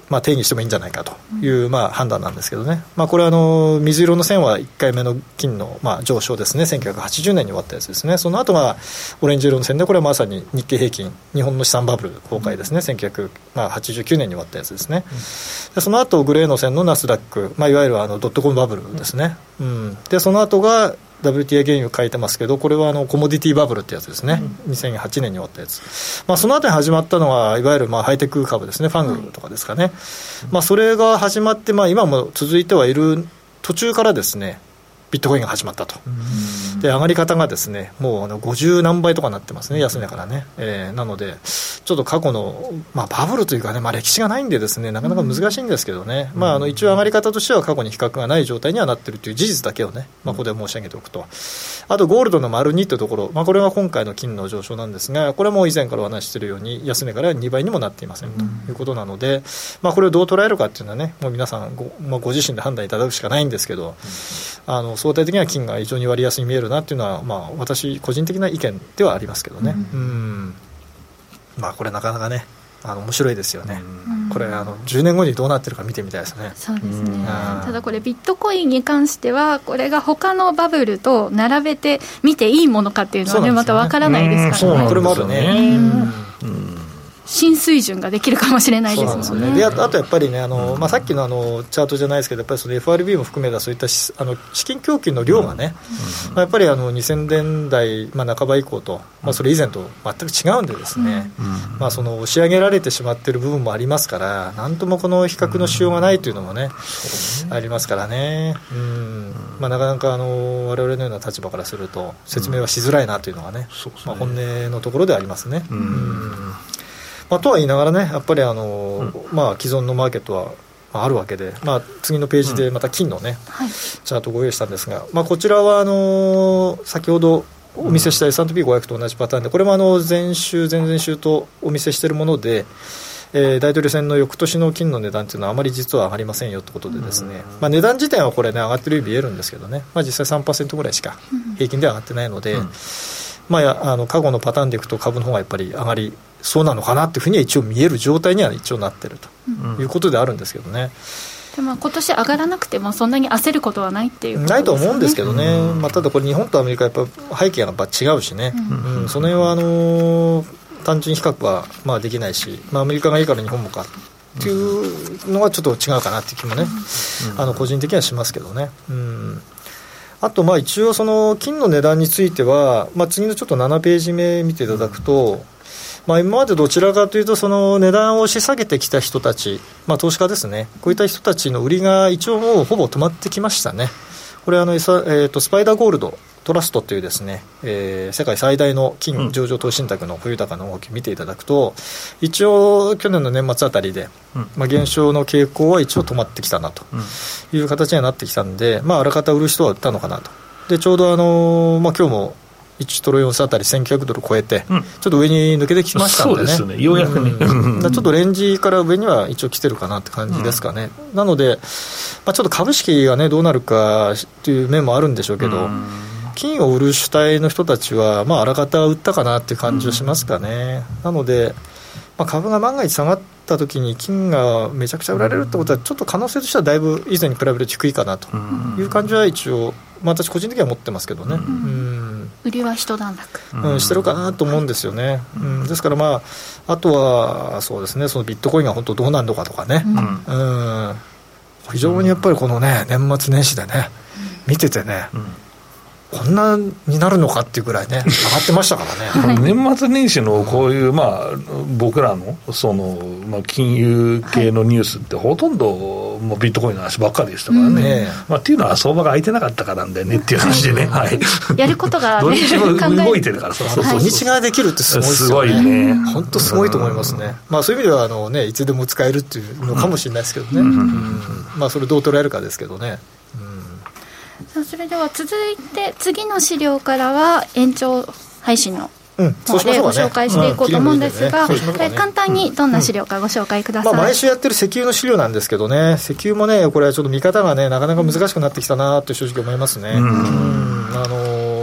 定義してもいいんじゃないかという、判断なんですけどね、これは水色の線は1回目の金の、上昇ですね、1980年に終わったやつですね。その後がオレンジ色の線で、これはまさに日経平均、日本の資産バブル崩壊ですね、1989年に終わったやつですね。でその後グレーの線のナスダック、いわゆるドットコムバブルですね、でその後がWTI 原油書いてますけど、これはコモディティバブルってやつですね、2008年に終わったやつ、その後に始まったのはいわゆるハイテク株ですね、ファングとかですかね、それが始まって、今も続いてはいる途中からですね、ビットコインが始まったと。で上がり方がですね、もう50何倍とかなってますね、安値からね、なのでちょっと過去の、バブルというかね、歴史がないんでですね、なかなか難しいんですけどね、一応上がり方としては過去に比較がない状態にはなっているという事実だけをね、ここで申し上げておくと、あとゴールドの丸2というところ、これが今回の金の上昇なんですが、これも以前からお話ししているように安値から2倍にもなっていませんということなので、これをどう捉えるかっていうのはね、もう皆さんご自身で判断いただくしかないんですけど、相対的には金が非常に割安に見えるなっていうのは、私個人的な意見ではありますけどね、これなかなかね面白いですよね、これ10年後にどうなってるか見てみたいですね。 そうですね、ただこれビットコインに関してはこれが他のバブルと並べて見ていいものかっていうのはね、またわからないですからね。 これもあるね、 新水準ができるかもしれないですもんね。 であとやっぱりね、さっきのチャートじゃないですけど、やっぱりその FRB も含めたそういった資金供給の量がね、やっぱり2000年代、半ば以降と、それ以前と全く違うんでですね、その押し上げられてしまっている部分もありますから、なんともこの比較のしようがないというのもね、ありますからね、なかなか我々のような立場からすると説明はしづらいなというのがね、本音のところでありますね。とは言いながらね、やっぱり既存のマーケットはあるわけで、次のページでまた金のね、チャートをご用意したんですが、こちらは先ほどお見せした S&P500 と同じパターンで、これも前週前々週とお見せしているもので、大統領選の翌年の金の値段というのはあまり実は上がりませんよということでですね、値段自体はこれね上がってるように見えるんですけどね、実際 3% ぐらいしか平均では上がってないので、過去のパターンでいくと株の方がやっぱり上がりそうなのかなっていうふうには一応見える状態には一応なってるということであるんですけどね、 で今年上がらなくてもそんなに焦ることはないっていうことですよね。 ないと思うんですけどね、ただこれ日本とアメリカやっぱ背景がやっぱ違うしね、その辺は単純比較はできないし、アメリカがいいから日本もかっていうのはちょっと違うかなっていう気もね、個人的にはしますけどね。あと一応その金の値段については、次のちょっと7ページ目見ていただくと、今までどちらかというとその値段を押し下げてきた人たち、投資家ですね、こういった人たちの売りが一応もうほぼ止まってきましたね。これスパイダーゴールドトラストというですね、世界最大の金上場投資信託の保有高の動きを見ていただくと、一応去年の年末あたりで、減少の傾向は一応止まってきたなという形にはなってきたんで、あらかた売る人は売ったのかなと。でちょうど今日も1トロイオンスあたり1900ドル超えて、ちょっと上に抜けてきましたんでね。 そうですね、ようやくね、 ちょっとレンジから上には一応来てるかなって感じですかね。なので、ちょっと株式がねどうなるかっていう面もあるんでしょうけど、金を売る主体の人たちはあらかた売ったかなっていう感じはしますかね。なので、株が万が一下がった時に金がめちゃくちゃ売られるってことはちょっと可能性としてはだいぶ以前に比べると低いかなという感じは一応、私個人的には持ってますけどね。 売りは一段落、 してるかなと思うんですよね。ですからあとはそうですね、そのビットコインが本当どうなるのかとかね、非常にやっぱりこのね年末年始でね見ててね、こんなになるのかっていうぐらいね上がってましたからね。 年末年始のこういう僕らのその金融系のニュースってほとんどビットコインの話ばっかりでしたからね。っていうのは相場が空いてなかったからなんだよねっていう話でね。 やることが土日も動いてるから、 土日ができるってすごいですよね。すごいね。本当すごいと思いますね。そういう意味ではいつでも使えるっていうのかもしれないですけどね。それどう捉えるかですけどね。 それでは続いて次の資料からは延長配信の方でご紹介していこうと思うんですが、簡単にどんな資料かご紹介ください。 毎週やってる石油の資料なんですけどね、石油もねこれはちょっと見方がねなかなか難しくなってきたなと正直思いますね。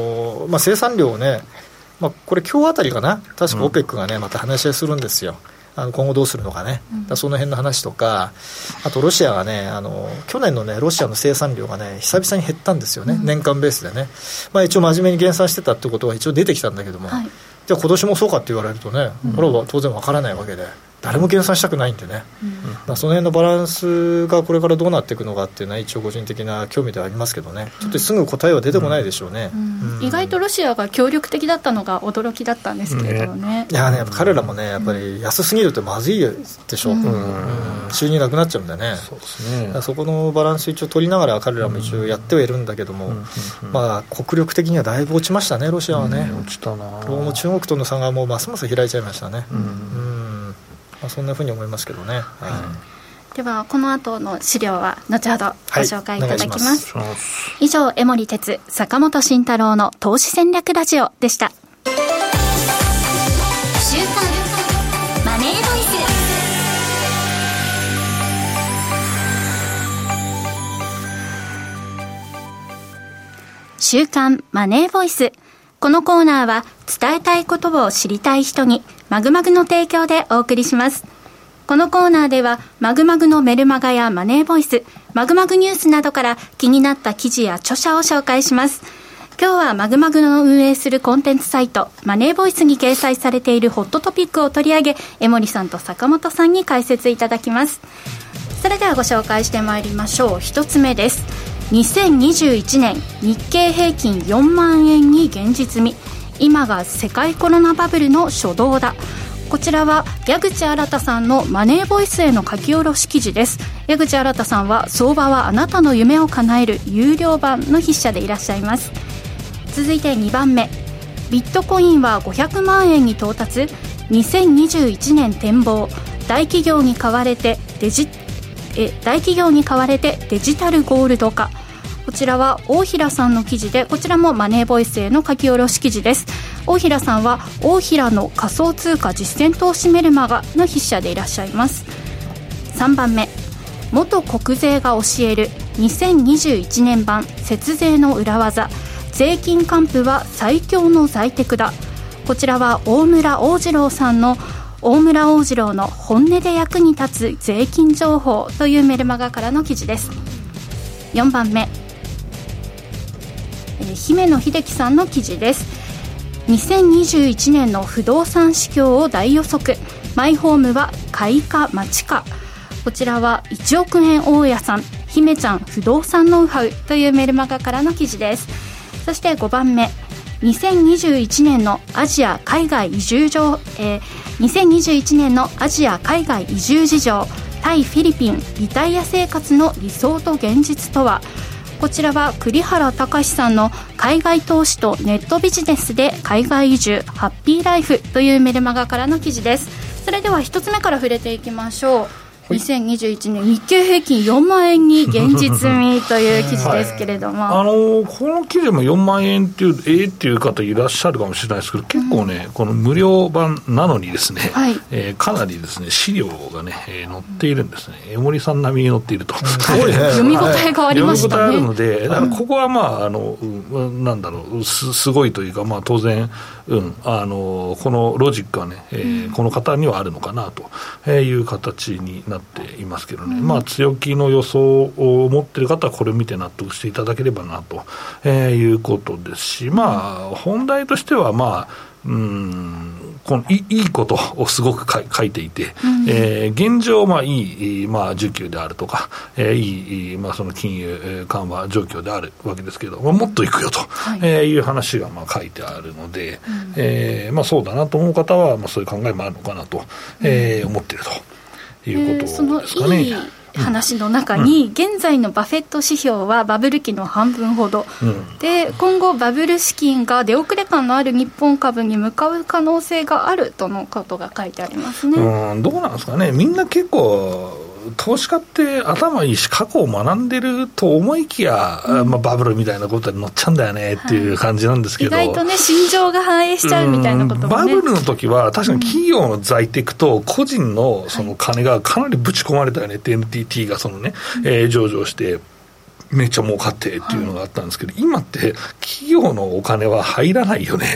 生産量をね、これ今日あたりかな、確か OPEC がねまた話し合いするんですよ。 今後どうするのかね、その辺の話とか、あとロシアがね、去年のねロシアの生産量がね久々に減ったんですよね、年間ベースでね、一応真面目に減産してたってことが一応出てきたんだけども、じゃあ今年もそうかって言われるとね、これは当然わからないわけで、誰も減産したくないんでね、その辺のバランスがこれからどうなっていくのかっていうのは一応個人的な興味ではありますけどね、ちょっとすぐ答えは出てこないでしょうね、 意外とロシアが協力的だったのが驚きだったんですけれどね、 いやね、やっぱ彼らもねやっぱり安すぎるとまずいでしょ、収入なくなっちゃうんでね、そうですね、そこのバランス一応取りながら彼らも一応やってはいるんだけども、国力的にはだいぶ落ちましたね、ロシアはね、 落ちたな。 もう中国との差がもうますます開いちゃいましたね、そんなふうに思いますけどね、 ではこの後の資料は後ほどご紹介いただきます、以上江守哲坂本慎太郎の投資戦略ラジオでした。 週刊マネーボイス週刊マネーボイス、このコーナーは伝えたいことを知りたい人にマグマグの提供でお送りします。このコーナーではマグマグのメルマガやマネーボイス、マグマグニュースなどから気になった記事や著者を紹介します。今日はマグマグの運営するコンテンツサイトマネーボイスに掲載されているホットトピックを取り上げ、江守さんと坂本さんに解説いただきます。それではご紹介してまいりましょう。一つ目です。2021年日経平均4万円に現実味、今が世界コロナバブルの初動だ。こちらは矢口新さんのマネーボイスへの書き下ろし記事です。矢口新さんは相場はあなたの夢を叶える有料版の筆者でいらっしゃいます。続いて2番目、ビットコインは500万円に到達、2021年展望、大企業に買われてデジタルゴールド化。こちらは大平さんの記事で、こちらもマネーボイスへの書き下ろし記事です。大平さんは大平の仮想通貨実践投資メルマガの筆者でいらっしゃいます。3番目、元国税が教える2021年版節税の裏技、税金還付は最強の財テクだ。こちらは大村大次郎さんの大村大次郎の本音で役に立つ税金情報というメルマガからの記事です。4番目、姫野秀樹さんの記事です。2021年の不動産市況を大予測、マイホームは買いか待ちか。こちらは1億円大家さん、姫ちゃん不動産ノウハウというメルマガからの記事です。そして5番目、2021年のアジア海外移住2021年のアジア海外移住事情、タイフィリピンリタイア生活の理想と現実とは。こちらは栗原隆さんの海外投資とネットビジネスで海外移住ハッピーライフというメルマガからの記事です。それでは一つ目から触れていきましょう。2021年日経平均4万円に現実味という記事ですけれども、 この記事も4万円っていうっていう方いらっしゃるかもしれないですけど、結構ね、この無料版なのにですね、かなりですね資料がね、載っているんですね。江守さん並みに載っていると読み応えがありましたね。 読み応えあるので、だからここはなんだろう、すごいというか、当然、このロジックはね、この方にはあるのかなという形になっていますけどね、強気の予想を持っている方はこれを見て納得していただければなということですし、本題としてはこのいいことをすごく書いていて、現状いい需給であるとか、いいその金融緩和状況であるわけですけど、もっといくよという話が書いてあるので、そうだなと思う方はそういう考えもあるのかなと思っているということですかね。 そのいい話の中に、現在のバフェット指標はバブル期の半分ほど、で今後バブル資金が出遅れ感のある日本株に向かう可能性があるとのことが書いてありますね。 どうなんですかね。みんな結構投資家って頭いいし過去を学んでると思いきや、バブルみたいなことに乗っちゃうんだよねっていう感じなんですけど、 意外とね心情が反映しちゃうみたいなこともね、 バブルの時は確かに企業の在テクと個人のその金がかなりぶち込まれたよねって、NTT がそのね、上場してめっちゃ儲かってっていうのがあったんですけど、今って企業のお金は入らないよね、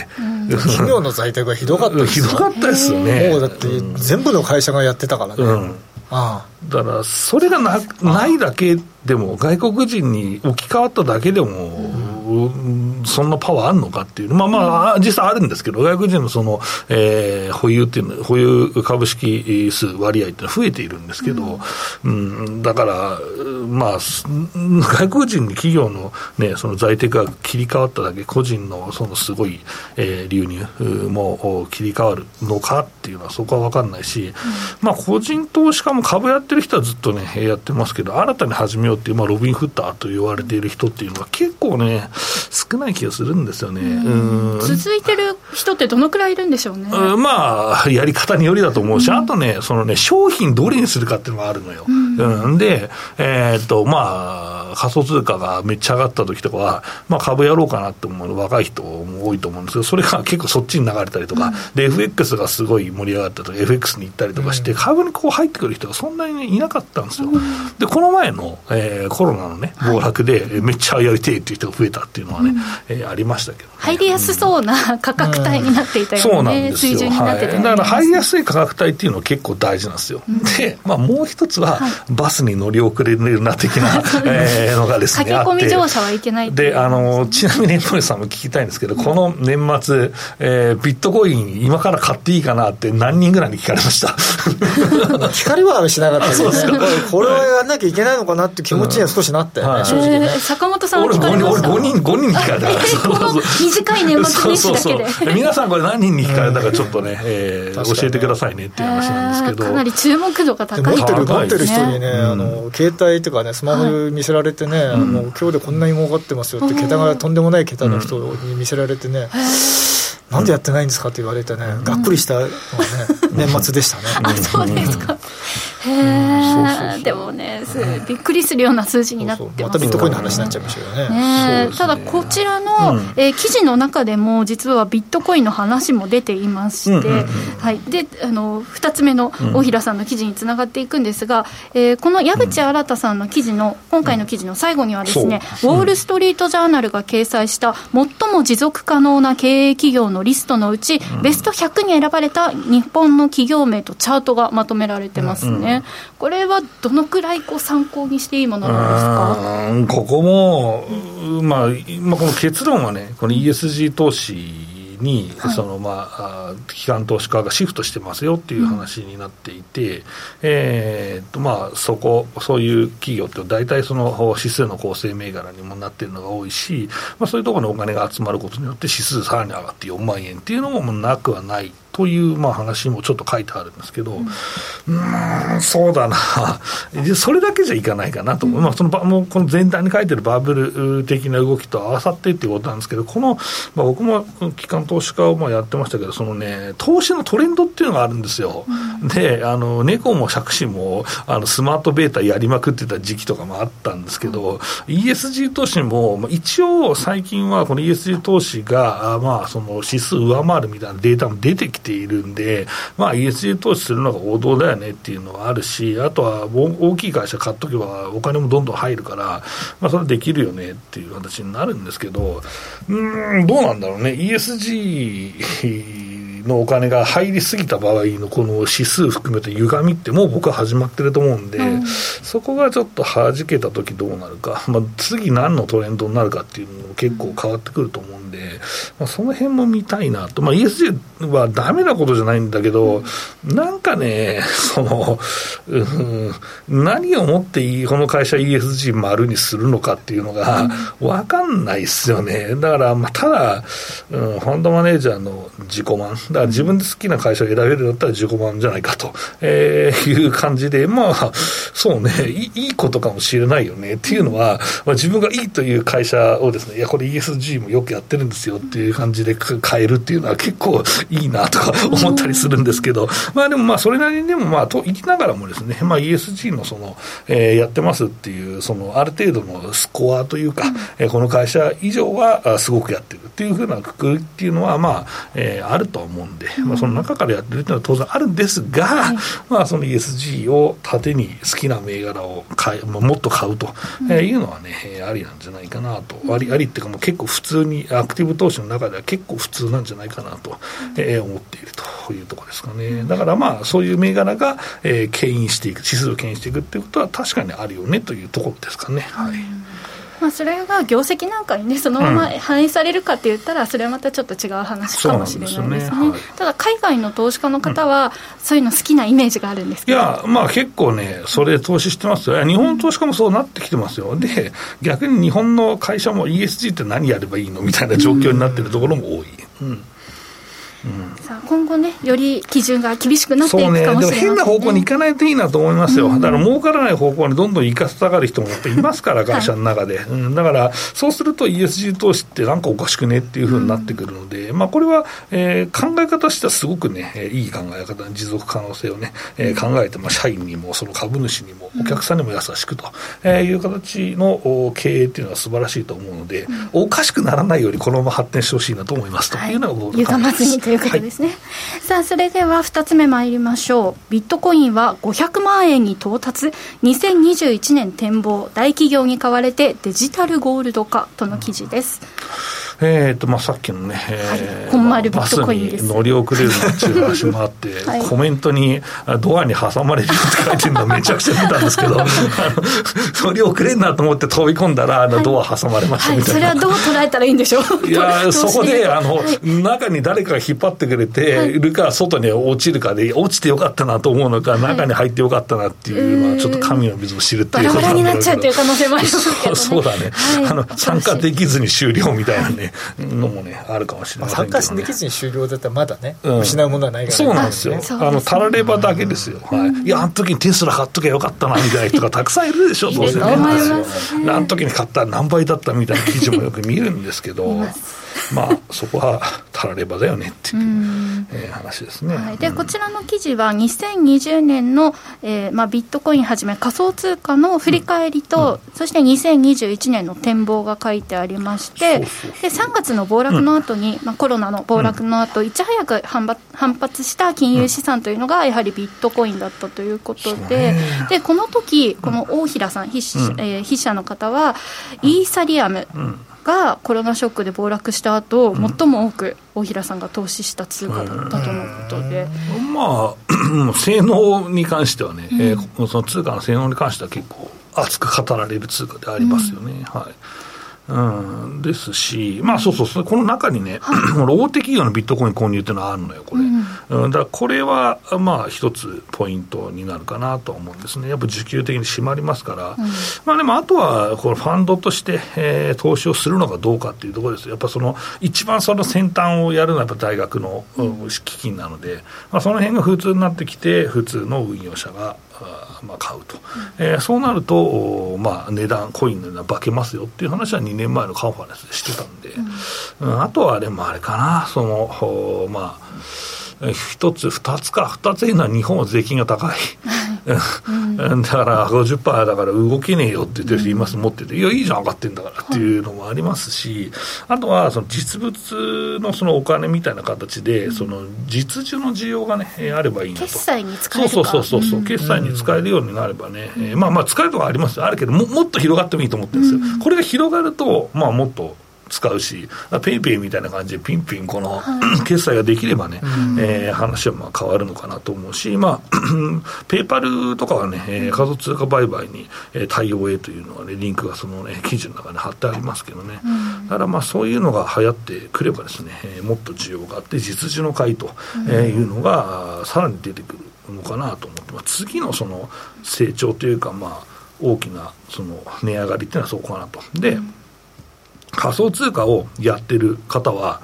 企業の在宅はひどかったですよ。ひどかったですよね。 もうだって全部の会社がやってたからね、 だからそれが ないだけでも、外国人に置き換わっただけでも、そんなパワーあるのかっていう、実際あるんですけど、外国人のその、保有っていうの、保有株式数割合っていうのは増えているんですけど、だから、外国人に企業の、ね、その在宅が切り替わっただけ、個人のそのすごい、流入も切り替わるのかっていうのは、そこは分かんないし、個人投資家も株やってる人はずっとね、やってますけど、新たに始めようっていう、ロビンフッターと言われている人っていうのは、結構ね、少ない気がするんですよね。 続いてる人ってどのくらいいるんでしょうね。 やり方によりだと思うし、あとね、そのね、商品どれにするかっていうのがあるのよ。で、仮想通貨がめっちゃ上がった時とかは、株やろうかなって思う若い人も多いと思うんですけど、それが結構そっちに流れたりとか、で FX がすごい盛り上がったとか FX に行ったりとかして、株にこう入ってくる人がそんなにいなかったんですよ。でこの前の、コロナのね暴落で、めっちゃやりてえっていう人が増えたっていうのはね、ありましたけど、ね、 入りやすそうな価格帯になっていたよね、水準になってたよね。 だから入りやすい価格帯っていうのは結構大事なんですよ。で、もう一つは、バスに乗り遅れるな的な、のがですね、 駆け込み乗車はいけないで、ちなみに江森さんも聞きたいんですけど、この年末、ビットコイン今から買っていいかなって何人ぐらいに聞かれました？ 聞かれはしなかったですね。これはやらなきゃいけないのかなっていう気持ちには少しなって、正直ね。 坂本さんは聞かれました？ 俺5人に聞かれたからこの短い年末年始だけで皆さんこれ何人に聞かれたかちょっとね、教えてくださいねっていう話なんですけど、 かなり注目度が高い。 持ってる人にね、携帯とかね、スマホ見せられてね、今日でこんなに儲かってますよって、桁がとんでもない桁の人に見せられてね、なんでやってないんですかって言われてね、がっくりしたのがね、年末でしたね。 そうですか。でもね、びっくりするような数字になってます。 またビットコインの話になっちゃいましたよね。 ただこちらの、記事の中でも実はビットコインの話も出ていまして、で2つ目の大平さんの記事につながっていくんですが、この矢口新さんの記事の今回の記事の最後にはですね、ウォールストリートジャーナルが掲載した最も持続可能な経営企業のリストのうち、ベスト100に選ばれた日本の企業名とチャートがまとめられてますね。これはどのくらい参考にしていいものなんですか？ ここも、この結論はね、この ESG 投資に、機関投資家がシフトしてますよっていう話になっていて、そういう企業って大体その指数の構成銘柄にもなっているのが多いし、そういうところにお金が集まることによって指数さらに上がって4万円っていうのもなくはないという話もちょっと書いてあるんですけど、そうだな、それだけじゃいかないかなと思う。この全体に書いてるバブル的な動きと合わさってっていうことなんですけど、この、僕も機関投資家をやってましたけど、そのね、投資のトレンドっていうのがあるんですよ。で、猫も杓子もスマートベータやりまくってた時期とかもあったんですけど、ESG 投資も一応最近はこの ESG 投資がその指数上回るみたいなデータも出てきているんで、ESG 投資するのが王道だよねっていうのはあるし、あとは大きい会社買っとけばお金もどんどん入るから、それできるよねっていう形になるんですけど、どうなんだろうね。 ESGのお金が入りすぎた場合のこの指数含めて歪みってもう僕は始まってると思うんで、そこがちょっと弾けた時どうなるか、次何のトレンドになるかっていうのも結構変わってくると思うんで、その辺も見たいなと。ESG はダメなことじゃないんだけど、なんかね、何をもってこの会社 ESG 丸にするのかっていうのが分かんないですよね。だからただ、ファンドマネージャーの自己満だから自分で好きな会社を選べるんだったら自己満じゃないかと、いう感じで、そうね、いいことかもしれないよねっていうのは、自分がいいという会社をですね、いやこれ ESG もよくやってるんですよっていう感じで変えるっていうのは結構いいなとか思ったりするんですけど、でもそれなりにでもと言いながらもですね、ESG のやってますっていうある程度のスコアというか、この会社以上はすごくやってるっっていうふうなくくりっていうのは、まああると思うんで、まあ、その中からやってるっていうのは当然あるんですが、まあ、その ESG を盾に好きな銘柄をもっと買うというのはね、ありなんじゃないかなと、ありっていうかもう結構普通にアクティブ投資の中では結構普通なんじゃないかなと、思っているというところですかね。だからまあそういう銘柄が、牽引していく、指数を牽引していくっていうことは確かにあるよねというところですかね。はい。 まあ、それが業績なんかにねそのまま反映されるかって言ったらそれはまたちょっと違う話かもしれないですね。はい、ただ海外の投資家の方はそういうの好きなイメージがあるんですけど、 いやまあ結構ねそれ投資してますよ。日本の投資家もそうなってきてますよ。で逆に日本の会社も ESG って何やればいいのみたいな状況になっているところも多い。 さあ今後ねより基準が厳しくなっていくかもしれませんね。 そうね、でも変な方向に行かないといいなと思いますよ。だから儲からない方向にどんどん行かせたがる人もやっぱりいますから会社の中で、だからそうすると ESG 投資ってなんかおかしくねっていうふうになってくるので、まあこれは、考え方としてはすごくね、いい考え方、持続可能性をね、考えて、まあ、社員にもその株主にもお客さんにも優しくという形の経営っていうのは素晴らしいと思うので、おかしくならないようにこのまま発展してほしいなと思いますというのが僕の考えです。 ということですね。さあそれでは2つ目参りましょう。ビットコインは500万円に到達、2021年展望、大企業に買われてデジタルゴールド化との記事です。 まあ、さっきのね、 本丸ビットコインです。 バスに乗り遅れるなんていう話もあって、コメントにドアに挟まれるって書いてるのめちゃくちゃ見たんですけど乗り遅れんなと思って飛び込んだらドア挟まれましたみたいな、 それはどう捉えたらいいんでしょういやそこで中に誰かが引っ張ってくれているか外に落ちるかで落ちてよかったなと思うのか、中に入ってよかったなっていうのはちょっと神の水を知るっていうことなんだろうけど、 バラバラになっちゃうという可能性もありますけどねそうだね、参加できずに終了みたいなねのもねあるかもしれませんけどね。 参加できずに終了だったらまだね、失うものはないから、ね、 そうなんですよ。たらればだけですよ。いやあの時にテスラ買っときゃよかったなみたいな人がたくさんいるでしょ。どうせね。あの時に買ったら何倍だったみたいな記事もよく見るんですけどまあそこはたらればだよねっていう、話ですね。 でこちらの記事は2020年の、まあ、ビットコインはじめ仮想通貨の振り返りと、そして2021年の展望が書いてありまして、で3月の暴落の後に、まあ、コロナの暴落の後、いち早く反発した金融資産というのがやはりビットコインだったということで、でこの時この大平さん筆者の方はイーサリアムがコロナショックで暴落した後、最も多く大平さんが投資した通貨だったとのことで、 まあ性能に関してはね、その通貨の性能に関しては結構熱く語られる通貨でありますよね。はい。ですし、まあそうこの中にね、大手企業のビットコイン購入っていうのはあるのよこれ、だからこれはまあ一つポイントになるかなと思うんですね。やっぱ需給的に締まりますから、まあでもあとはこのファンドとして、投資をするのかどうかっていうところです。やっぱその一番その先端をやるのはやっぱ大学の基金なので、まあ、その辺が普通になってきて普通の運用者がまあ買うと、そうなると、まあ、値段コインの値段化けますよっていう話は2年前のカンファレンスでしてたんで、あとはあれもあれかな、そのまあ一つ二ついいのは日本は税金が高い、だから 50% だから動けねえよって言ってる人います、持ってていやいいじゃん上がってんだからっていうのもありますし、あとはその実物のそのお金みたいな形で、その実需の需要がねあればいいなと。 決済に使えるか、 そう決済に使えるようになればね、まあ使えるとこありますあるけど もっと広がってもいいと思ってるんですよ。これが広がるとまあもっと使うし、ペイペイみたいな感じでピンピンこの、決済ができればね、話はまあ変わるのかなと思うし、まあペイパルとかはね、仮想通貨売買に対応へというのはねリンクがそのね記事の中に貼ってありますけどね、だからまあそういうのが流行ってくればですね、もっと需要があって実需の買いというのがさらに出てくるのかなと思って、次のその成長というかまあ大きなその値上がりっていうのはそこかなと。で仮想通貨をやってる方は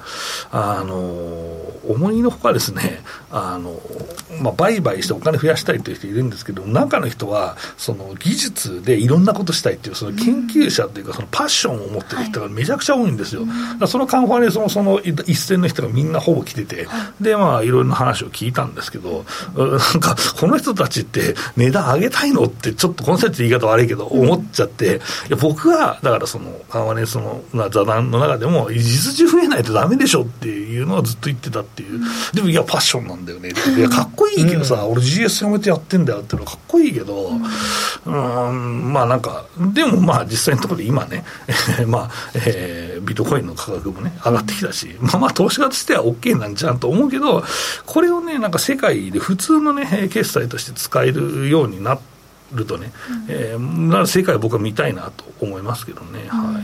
思いのほかですね、まあ、売買してお金増やしたいという人いるんですけど、中の人はその技術でいろんなことしたいっていうその研究者というかそのパッションを持ってる人がめちゃくちゃ多いんですよ。だからそのカンファレンスもその一斉の人がみんなほぼ来てて、でまあいろんな話を聞いたんですけど、なんかこの人たちって値段上げたいのってちょっとこの説言い方悪いけど思っちゃって、いや僕はだからその緩和ねその座談の中でも実需増えないとダメでしょっていうのはずっと言ってたっていう、でもいやパッションなんだよねって、いやかっこいいけどさ、俺 GS やめてやってんだよっていうのはかっこいいけど、まあなんかでもまあ実際のところで今ねまあ、ビットコインの価格もね上がってきたし、まあ投資家としては OK なんじゃんと思うけど、これをねなんか世界で普通のね決済として使えるようになるとね、なら世界は僕は見たいなと思いますけどね、はい。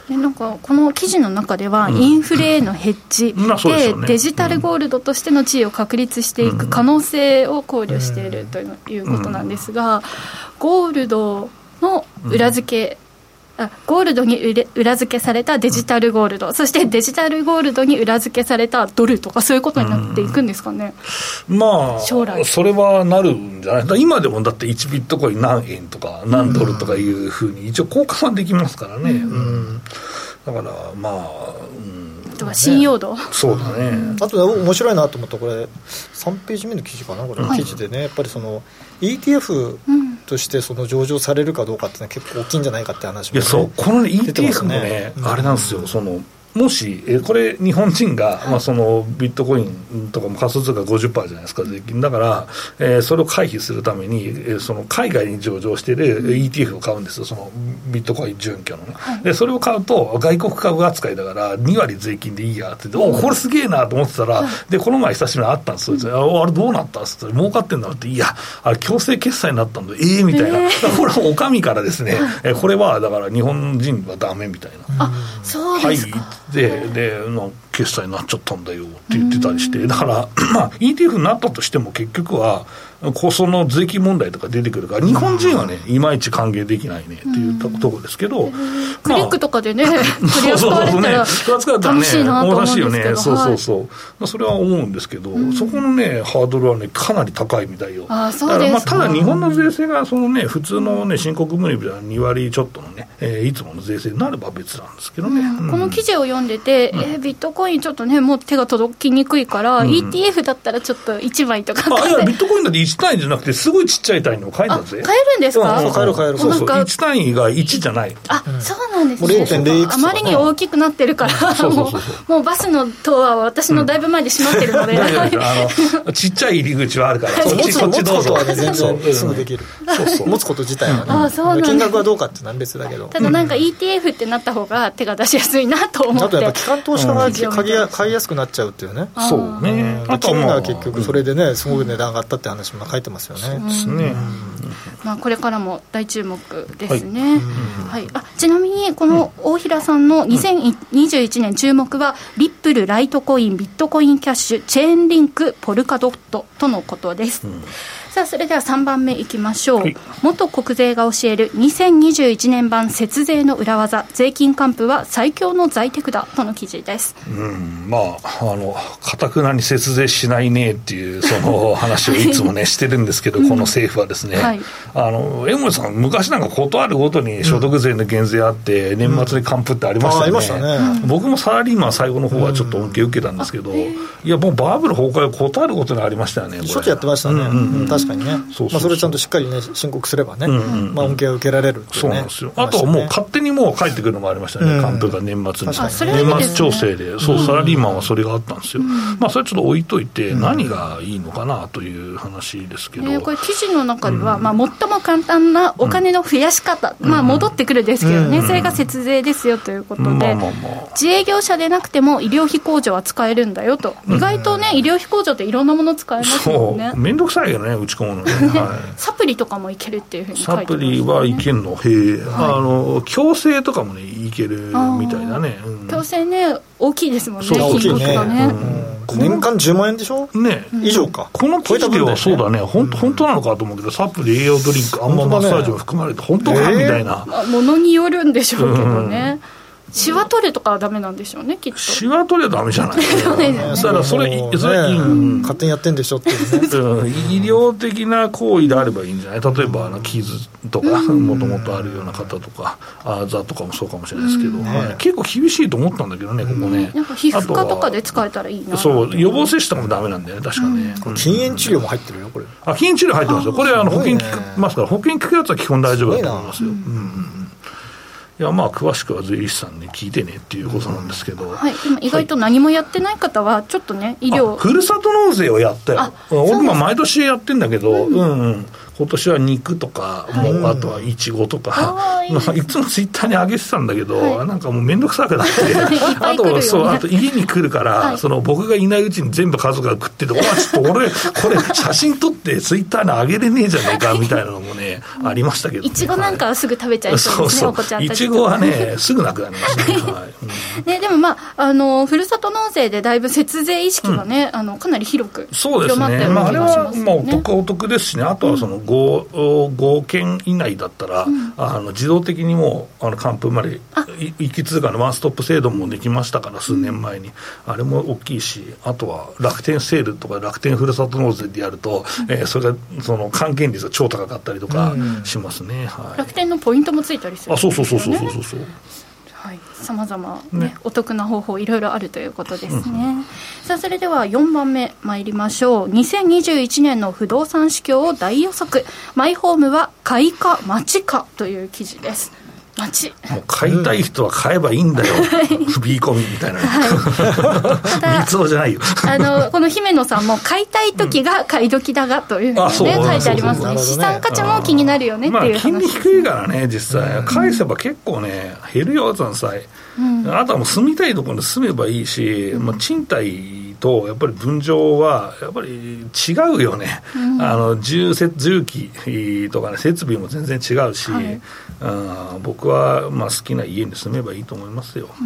でなんかこの記事の中では、インフレへのヘッジでデジタルゴールドとしての地位を確立していく可能性を考慮しているということなんですが、ゴールドの裏付け、ゴールドに裏付けされたデジタルゴールド、そしてデジタルゴールドに裏付けされたドルとか、そういうことになっていくんですかね。 まあ将来それはなるんじゃない。今でもだって1ビットコイン何円とか何ドルとかいうふうに一応交換できますからね、だからまあ、 とか信用度、 そうだね。 あと面白いなと思ったこれ3ページ目の記事かな、これ記事でね、やっぱりその ETF としてその上場されるかどうかってのは結構大きいんじゃないかって話も、ね、 いやそうこの、ね、ETF もね、あれなんですよ、そのもしこれ日本人が、まあ、そのビットコインとかも仮想通貨 50% じゃないですか税金だから、それを回避するために、その海外に上場している ETF を買うんですよ、そのビットコイン準拠のね、でそれを買うと外国株扱いだから2割税金でいいやって言って、これすげえなと思ってたら、でこの前久しぶりに会ったんですよ、あれどうなったんですって、儲かってんだって、いやあれ強制決済になったんだ、みたいな、これはお上からですね、これはだから日本人はダメみたいな、 あそうですか、 で決済になっちゃったんだよって言ってたりして、だから、まあ、ETF になったとしても結局はその税金問題とか出てくるから、日本人はねいまいち歓迎できないねっていうところですけど、 クリックとかでね、クリア使われたら楽しいなと思うんですけど、 それは思うんですけど、そこのねハードルはねかなり高いみたいよ。 そうですか。 ただ日本の税制がそのね普通のね申告無理みたいな2割ちょっとのね、いつもの税制になれば別なんですけどね、 この記事を読んでて、ビットコインちょっとねもう手が届きにくいから、ETF だったらちょっと1枚とかいやビットコインだって1単位じゃなくてすごいちっちゃい単位の買えるんだぜ。 買えるんですか。 買えるそう1単位が1じゃない。 そうなんですね。 0.0 いくつとかね、 あまりに大きくなってるからもうバスのドアは私のだいぶ前で閉まってるので、 ちっちゃい入り口はあるから、 持つことはね全然すぐできる。持つこと自体はね、金額はどうかっていうのは別だけど、 ただなんか ETF ってなった方が手が出しやすいなと思って、 あとやっぱ機関投資家が買いやすくなっちゃうっていうね。 そうね。 あとは結局それでねすごい値段上がったって話も書いてますよね。 そうですね。 まあこれからも大注目ですね。ちなみにこの大平さんの2021年注目はリップル、ライトコイン、ビットコインキャッシュ、チェーンリンク、ポルカドットとのことです。さあそれでは3番目いきましょう。元国税が教える2021年版節税の裏技、税金還付は最強の財テクだとの記事です。 まあかたくなに節税しないねっていうその話をいつもねしてるんですけど、この政府はですね、江森さん昔なんかことあるごとに所得税の減税あって、年末に還付ってありましたよね。 ありましたね。 僕もサラリーマン最後の方はちょっと恩恵受けたんですけど、いやもうバブル崩壊はことあるごとにありましたよね。 しょっちゅうやってましたね。確かにね。それをちゃんとしっかりね申告すればね、恩恵を受けられるっていうね。 そうなんですよ。あとはもう勝手にもう返ってくるのもありましたね、還付が年末に。年末調整で、サラリーマンはそれがあったんですよ。まあそれちょっと置いといて、何がいいのかなという話ですけど、 これ記事の中では、まあ最も簡単なお金の増やし方、まあ戻ってくるですけどね、それが節税ですよということで、自営業者でなくても医療費控除は使えるんだよと。意外とね医療費控除っていろんなもの使えますもんね。 めんどくさいよね打ち込むのね。 サプリとかもいけるっていうふうに書いてますね。 サプリはいけんの。矯正とかもねいけるみたいだね。 矯正ね大きいですもんね。 大きいね。年間10万円でしょ、以上か。 この記事ではそうだね、本当なのかと思うけど、サプリ、栄養ドリンク、あんまマッサージも含まれて本当かみたいな。 ものによるんでしょうけどね。シワ取れとかはダメなんでしょうね、きっと。 シワ取れはダメじゃない。だからそれ勝手にやってんでしょっていうね。 医療的な行為であればいいんじゃない。例えば傷とかもともとあるような方とかあざとかもそうかもしれないですけど、結構厳しいと思ったんだけどね、ここね。 なんか皮膚科とかで使えたらいいな。 そう予防接種とかもダメなんだよね、確かね。 禁煙治療も入ってるよこれ。 禁煙治療入ってますよ。これ保険効きますから、保険効くやつは基本大丈夫だと思いますよ。 いやまあ詳しくは税理士さんに聞いてねっていうことなんですけど、 はい、でも意外と何もやってない方はちょっとね、医療ふるさと納税をやったよ。俺も毎年やってんだけど、今年は肉とか、もうあとはいちごとか、いつもツイッターに上げてたんだけど、なんかもうめんどくさくなってあと家に来るから、その僕がいないうちに全部家族が食ってて、ちょっと俺これ写真撮ってツイッターに上げれねえじゃねえかみたいなのもねありましたけど、 いちごなんかはすぐ食べちゃいそうですね。 いちごはねすぐなくなりましたね。 でもまあふるさと納税でだいぶ節税意識がね、かなり広く広まったような気がしますね。 あれはまあお得ですしね。あとはその5件以内だったら、自動的にもう還付まで一気通貨のワンストップ制度もできましたから、数年前に、あれも大きいし、あとは楽天セールとか楽天ふるさと納税でやると、それがその還元率が超高かったりとかしますね。 楽天のポイントもついたりするんですよね。 そうはい、様々ね、お得な方法いろいろあるということですね。さあそれでは4番目参りましょう。2021年の不動産市況を大予測、マイホームは買いか待ちかという記事です。もう買いたい人は買えばいいんだよ、B コミみたいな、三つ子じゃないよこの姫野さんも買いたい時が買い時だがというふうに、ね、書いてありますので、資産価値も気になるよねっていう話、 金利低いからね、実際返せば結構ね減るよ残債、あとはもう住みたいところに住めばいいし、賃貸とやっぱり分譲はやっぱり違うよね、重機とかね設備も全然違うし、僕は好きな家に住めばいいと思いますよ。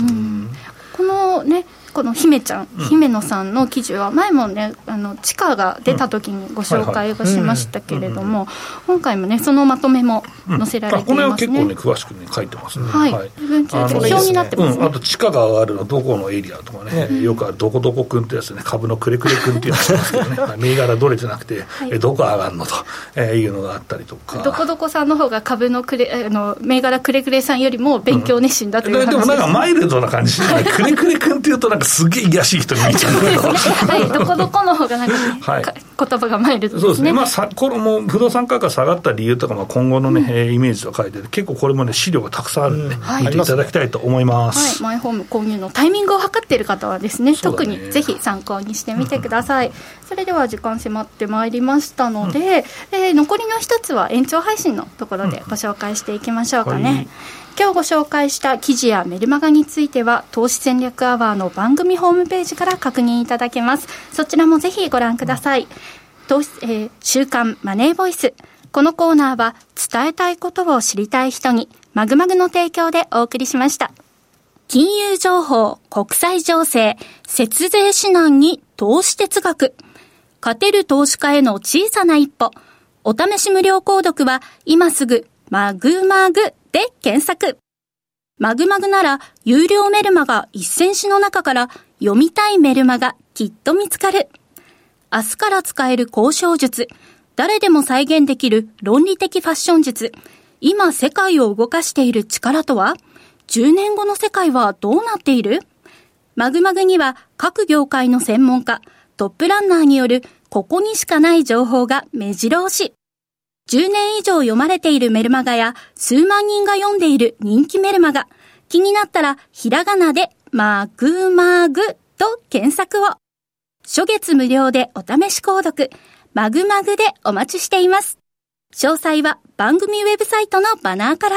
この姫ちゃん、姫野さんの記事は前もね地価が出た時にご紹介をしましたけれども、今回もねそのまとめも載せられていますね。 これは結構ね詳しくね書いてますね。 表になってますね。 あと地価が上がるのどこのエリアとかね、よくあるどこどこくんってやつね、株のくれくれくんっていうのがありますけどね銘柄どれじゃなくて、どこ上がるのというのがあったりとか、 どこどこさんの方が株の銘柄くれくれさんよりも勉強熱心だという話です。 でもなんかマイルドな感じしないくれくれくんっていうとなんかすげえ癒やしい人に見えちゃうんだけどどこどこの方がなんか、言葉がマイルドですね。 これも不動産価格が下がった理由とか、今後のね、イメージと書いてて、結構これもね資料がたくさんあるんで、見ていただきたいと思います。 マイホーム購入のタイミングを測っている方はですね、特にぜひ参考にしてみてください。それでは時間迫ってまいりましたので、残りの一つは延長配信のところでご紹介していきましょうかね。今日ご紹介した記事やメルマガについては投資戦略アワーの番組ホームページから確認いただけます。そちらもぜひご覧ください。週刊マネーボイス、このコーナーは伝えたいことを知りたい人にマグマグの提供でお送りしました。金融情報、国際情勢、節税指南に投資哲学、勝てる投資家への小さな一歩。お試し無料購読は今すぐマグマグで検索。マグマグなら有料メルマガ1000紙の中から読みたいメルマガきっと見つかる。明日から使える交渉術、誰でも再現できる論理的ファッション術、今世界を動かしている力とは、10年後の世界はどうなっている？マグマグには各業界の専門家、トップランナーによるここにしかない情報が目白押し。10年以上読まれているメルマガや数万人が読んでいる人気メルマガ。気になったらひらがなでマグマグと検索を。初月無料でお試し購読。マグマグでお待ちしています。詳細は番組ウェブサイトのバナーから。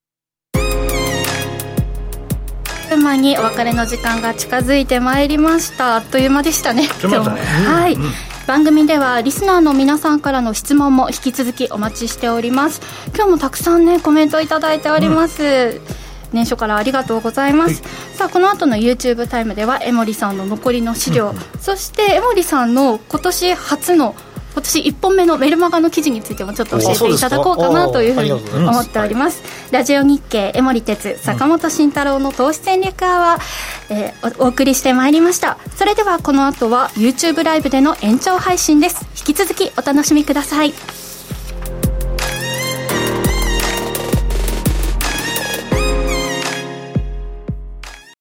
前にお別れの時間が近づいてまいりました。あっという間でしたね。はい。番組ではリスナーの皆さんからの質問も引き続きお待ちしております。今日もたくさんねコメントいただいております。年初からありがとうございます。さあこの後の YouTube タイムでは江森さんの残りの資料、そして江森さんの今年1本目のメルマガの記事についてもちょっと教えていただこうかなというふうに思っております。ラジオ日経江森哲坂本慎太郎の投資戦略アワー、お送りしてまいりました。それではこの後は YouTube ライブでの延長配信です。引き続きお楽しみください。